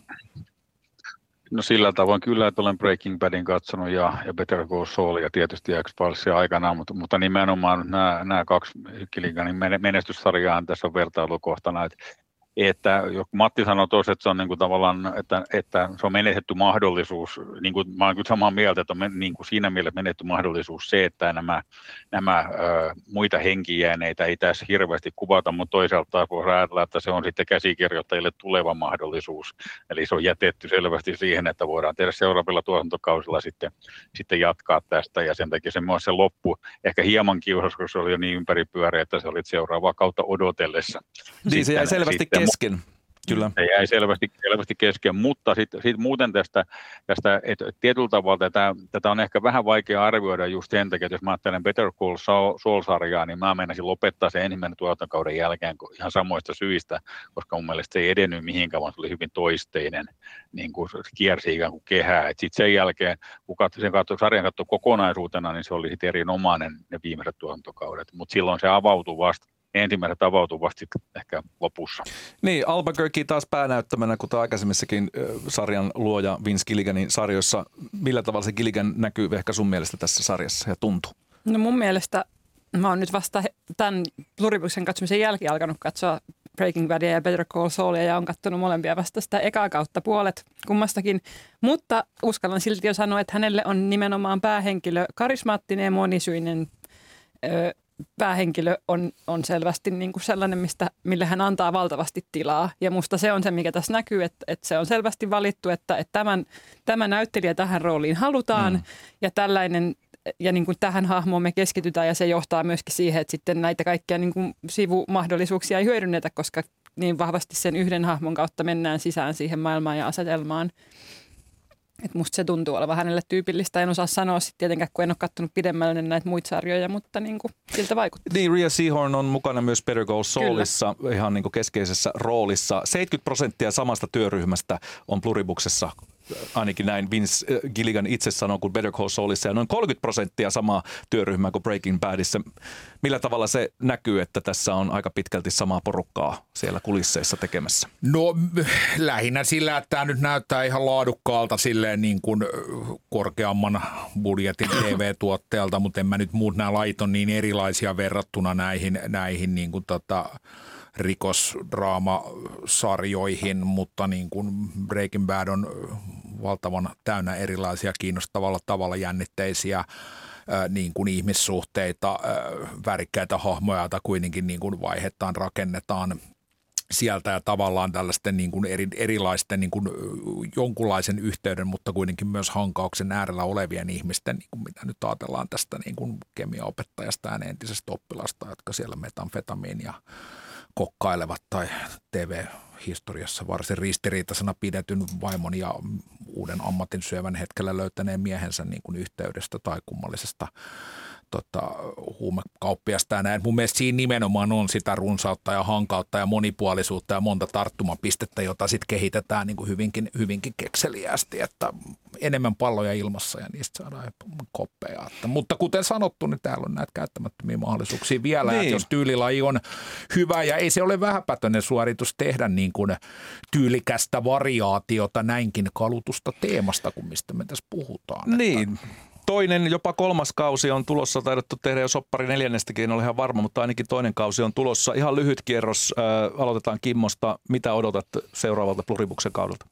Speaker 3: No sillä tavoin kyllä, että olen Breaking Badin katsonut ja Better Call Saul ja tietysti X-Filesia aikanaan, mutta nimenomaan nämä kaksi Gilliganin menestyssarjaa tässä on vertailukohtana, että että Matti sanoi tuossa, että se on niin kuin tavallaan, että se on menetetty mahdollisuus, niin kuin, mä olen kyllä samaa mieltä, että on niin kuin siinä mielessä menetetty mahdollisuus se, että nämä muita henkijääneitä ei tässä hirveästi kuvata, mutta toisaalta voisi ajatella, että se on sitten käsikirjoittajille tuleva mahdollisuus, eli se on jätetty selvästi siihen, että voidaan tehdä seuraavilla tuotantokausilla sitten jatkaa tästä, ja sen takia se loppu ehkä hieman kiusas, koska se oli jo niin ympäripyöreä, että se oli seuraavaa kautta odotellessa.
Speaker 2: Niin se jäi selvästi kesken. Kyllä.
Speaker 3: Se jäi selvästi kesken, mutta sitten muuten tästä että tietyllä tavalla tätä on ehkä vähän vaikea arvioida just sen takia, että jos mä ajattelen Better Call Saul-sarjaa, niin mä meinasin lopettaa sen ensimmäinen tuotantokauden jälkeen ihan samoista syistä, koska mun mielestä se ei edennyt mihinkään, vaan se oli hyvin toisteinen, niin kuin se kiersi ikään kuin kehää. Sitten sen jälkeen, kun sarjan katsoi kokonaisuutena, niin se oli sitten erinomainen ne viimeiset tuotantokaudet, mutta silloin se avautui vasta. Ensimmäiset avautuu vasta ehkä lopussa.
Speaker 2: Niin, Albuquerque taas päänäyttämänä, kuten aikaisemmissakin sarjan luoja Vince Gilliganin sarjoissa. Millä tavalla se Gilligan näkyy ehkä sun mielestä tässä sarjassa ja tuntuu?
Speaker 5: No mun mielestä mä oon nyt vasta tämän Pluribuksen katsomisen jälkeen alkanut katsoa Breaking Badia ja Better Call Saulia ja on katsonut molempia vasta sitä ekaa kautta puolet kummastakin. Mutta uskallan silti jo sanoa, että hänelle on nimenomaan päähenkilö karismaattinen ja monisyinen päähenkilö on selvästi niin kuin sellainen, mille hän antaa valtavasti tilaa. Ja musta se on se, mikä tässä näkyy, että se on selvästi valittu, että tämä näyttelijä tähän rooliin halutaan ja tällainen, ja niin kuin tähän hahmoon me keskitytään ja se johtaa myöskin siihen, että sitten näitä kaikkia niin kuin sivumahdollisuuksia ei hyödynnetä, koska niin vahvasti sen yhden hahmon kautta mennään sisään siihen maailmaan ja asetelmaan. Että musta se tuntuu olevan hänelle tyypillistä. En osaa sanoa sitten tietenkään, kun en ole katsonut pidemmälle näitä muita sarjoja, mutta niin kuin siltä vaikuttaa.
Speaker 2: Niin, Rhea Seehorn on mukana myös Better Call Saulissa ihan niin kuin keskeisessä roolissa. 70% samasta työryhmästä on Pluribuksessa, ainakin näin Vince Gilligan itse sanoo, kuin Better Call Saulissa, ja noin 30% samaa työryhmää kuin Breaking Badissa. Millä tavalla se näkyy, että tässä on aika pitkälti samaa porukkaa siellä kulisseissa tekemässä?
Speaker 1: No lähinnä sillä, että tämä nyt näyttää ihan laadukkaalta silleen niin kuin korkeamman budjetin TV-tuotteelta, mutta en mä nyt muut nämä lait on niin erilaisia verrattuna näihin niin kuin rikosdraamasarjoihin, mutta niin kuin Breaking Bad on valtavan täynnä erilaisia kiinnostavalla tavalla jännitteisiä niin kuin ihmissuhteita, värikkäitä hahmoja, joita kuitenkin niin kuin vaihettaan rakennetaan sieltä ja tavallaan tällaisten niin kuin erilaisten niin kuin jonkunlaisen yhteyden, mutta kuitenkin myös hankauksen äärellä olevien ihmisten, niin kuin mitä nyt ajatellaan tästä niin kuin kemiaopettajasta ja entisestä oppilasta, jotka siellä metanfetamiinia kokkailevat tai TV-historiassa varsin ristiriitaisena pidetyn vaimon ja uuden ammatin syövän hetkellä löytäneen miehensä niin kuin yhteydestä tai kummallisesta huumekauppiasta ja näin. Mun mielestä siinä nimenomaan on sitä runsautta ja hankautta ja monipuolisuutta ja monta tarttumapistettä, jota sitten kehitetään niin kuin hyvinkin kekseliäästi, että enemmän palloja ilmassa ja niistä saadaan koppeja. Mutta kuten sanottu, niin täällä on näitä käyttämättömiä mahdollisuuksia vielä, niin. Että jos tyylilaji on hyvä ja ei se ole vähäpätöinen suoritus tehdä niin kuin tyylikästä variaatiota näinkin kalutusta teemasta kuin mistä me tässä puhutaan.
Speaker 2: Niin. Että toinen, jopa kolmas kausi on tulossa, taidettu tehdä jo soppari 4. en ole ihan varma, mutta ainakin toinen kausi on tulossa. Ihan lyhyt kierros, aloitetaan Kimmosta. Mitä odotat seuraavalta Pluribuksen kaudelta?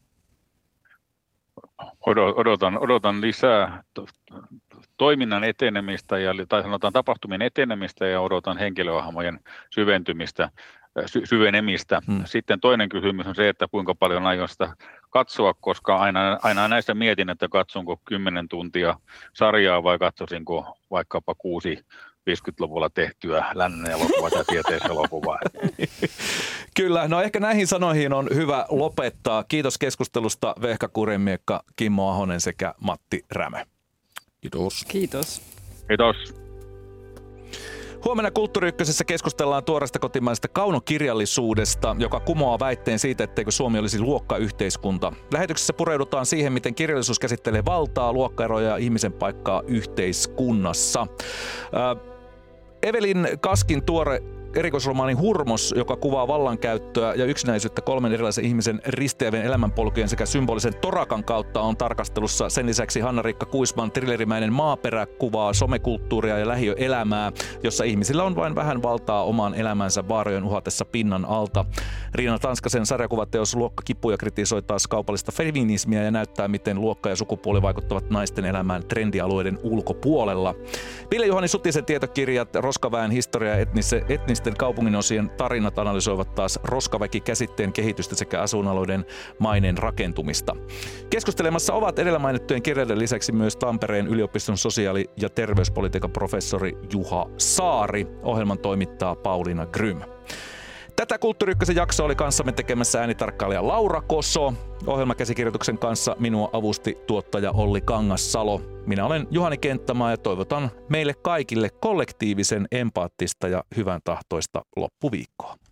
Speaker 3: Odotan lisää toiminnan etenemistä tai sanotaan tapahtumien etenemistä ja odotan henkilöhahmojen syvenemistä. Sitten toinen kysymys on se, että kuinka paljon aion sitä katsoa, koska aina näistä mietin, että katsonko 10 tuntia sarjaa vai katsoisinko vaikkapa 6 50-luvulla tehtyä lännen elokuvaa tai tieteiselokuvaa.
Speaker 2: Kyllä, no ehkä näihin sanoihin on hyvä lopettaa. Kiitos keskustelusta Vehka Kurenmiekka, Kimmo Ahonen sekä Matti Rämö.
Speaker 1: Kiitos.
Speaker 5: Kiitos.
Speaker 3: Kiitos.
Speaker 2: Huomenna Kulttuuri Ykkösessä keskustellaan tuoreesta kotimaisesta kaunokirjallisuudesta, joka kumoaa väitteen siitä, etteikö Suomi olisi luokkayhteiskunta. Lähetyksessä pureudutaan siihen, miten kirjallisuus käsittelee valtaa, luokkaeroja ja ihmisen paikkaa yhteiskunnassa. Evelin Kaskin tuore erikoisromaani Hurmos, joka kuvaa vallankäyttöä ja yksinäisyyttä 3 erilaisen ihmisen risteävien elämänpolkujen sekä symbolisen torakan kautta on tarkastelussa. Sen lisäksi Hanna-Riikka Kuisman thrillerimäinen Maaperä kuvaa somekulttuuria ja lähiöelämää, jossa ihmisillä on vain vähän valtaa omaan elämänsä vaarojen uhatessa pinnan alta. Riina Tanskasen sarjakuvateos Luokkakipuja kritisoi taas kaupallista feminismiä ja näyttää, miten luokka ja sukupuoli vaikuttavat naisten elämään trendialueiden ulkopuolella. Ville-Juhani Sutisen tietokirjat Roskaväen historia ja etnisten kaupunginosien tarinat analysoivat taas roskaväki-käsitteen kehitystä sekä asuinalueiden maineen rakentumista. Keskustelemassa ovat edellä mainittujen kirjojen lisäksi myös Tampereen yliopiston sosiaali- ja terveyspolitiikan professori Juha Saari. Ohjelman toimittaa Pauliina Grym. Tätä Kulttuuri Ykkösen jaksoa oli kanssamme tekemässä äänitarkkailija Laura Koso. Ohjelmakäsikirjoituksen kanssa minua avusti tuottaja Olli Kangassalo. Minä olen Juhani Kenttämaa ja toivotan meille kaikille kollektiivisen empaattista ja hyvän tahtoista loppuviikkoa.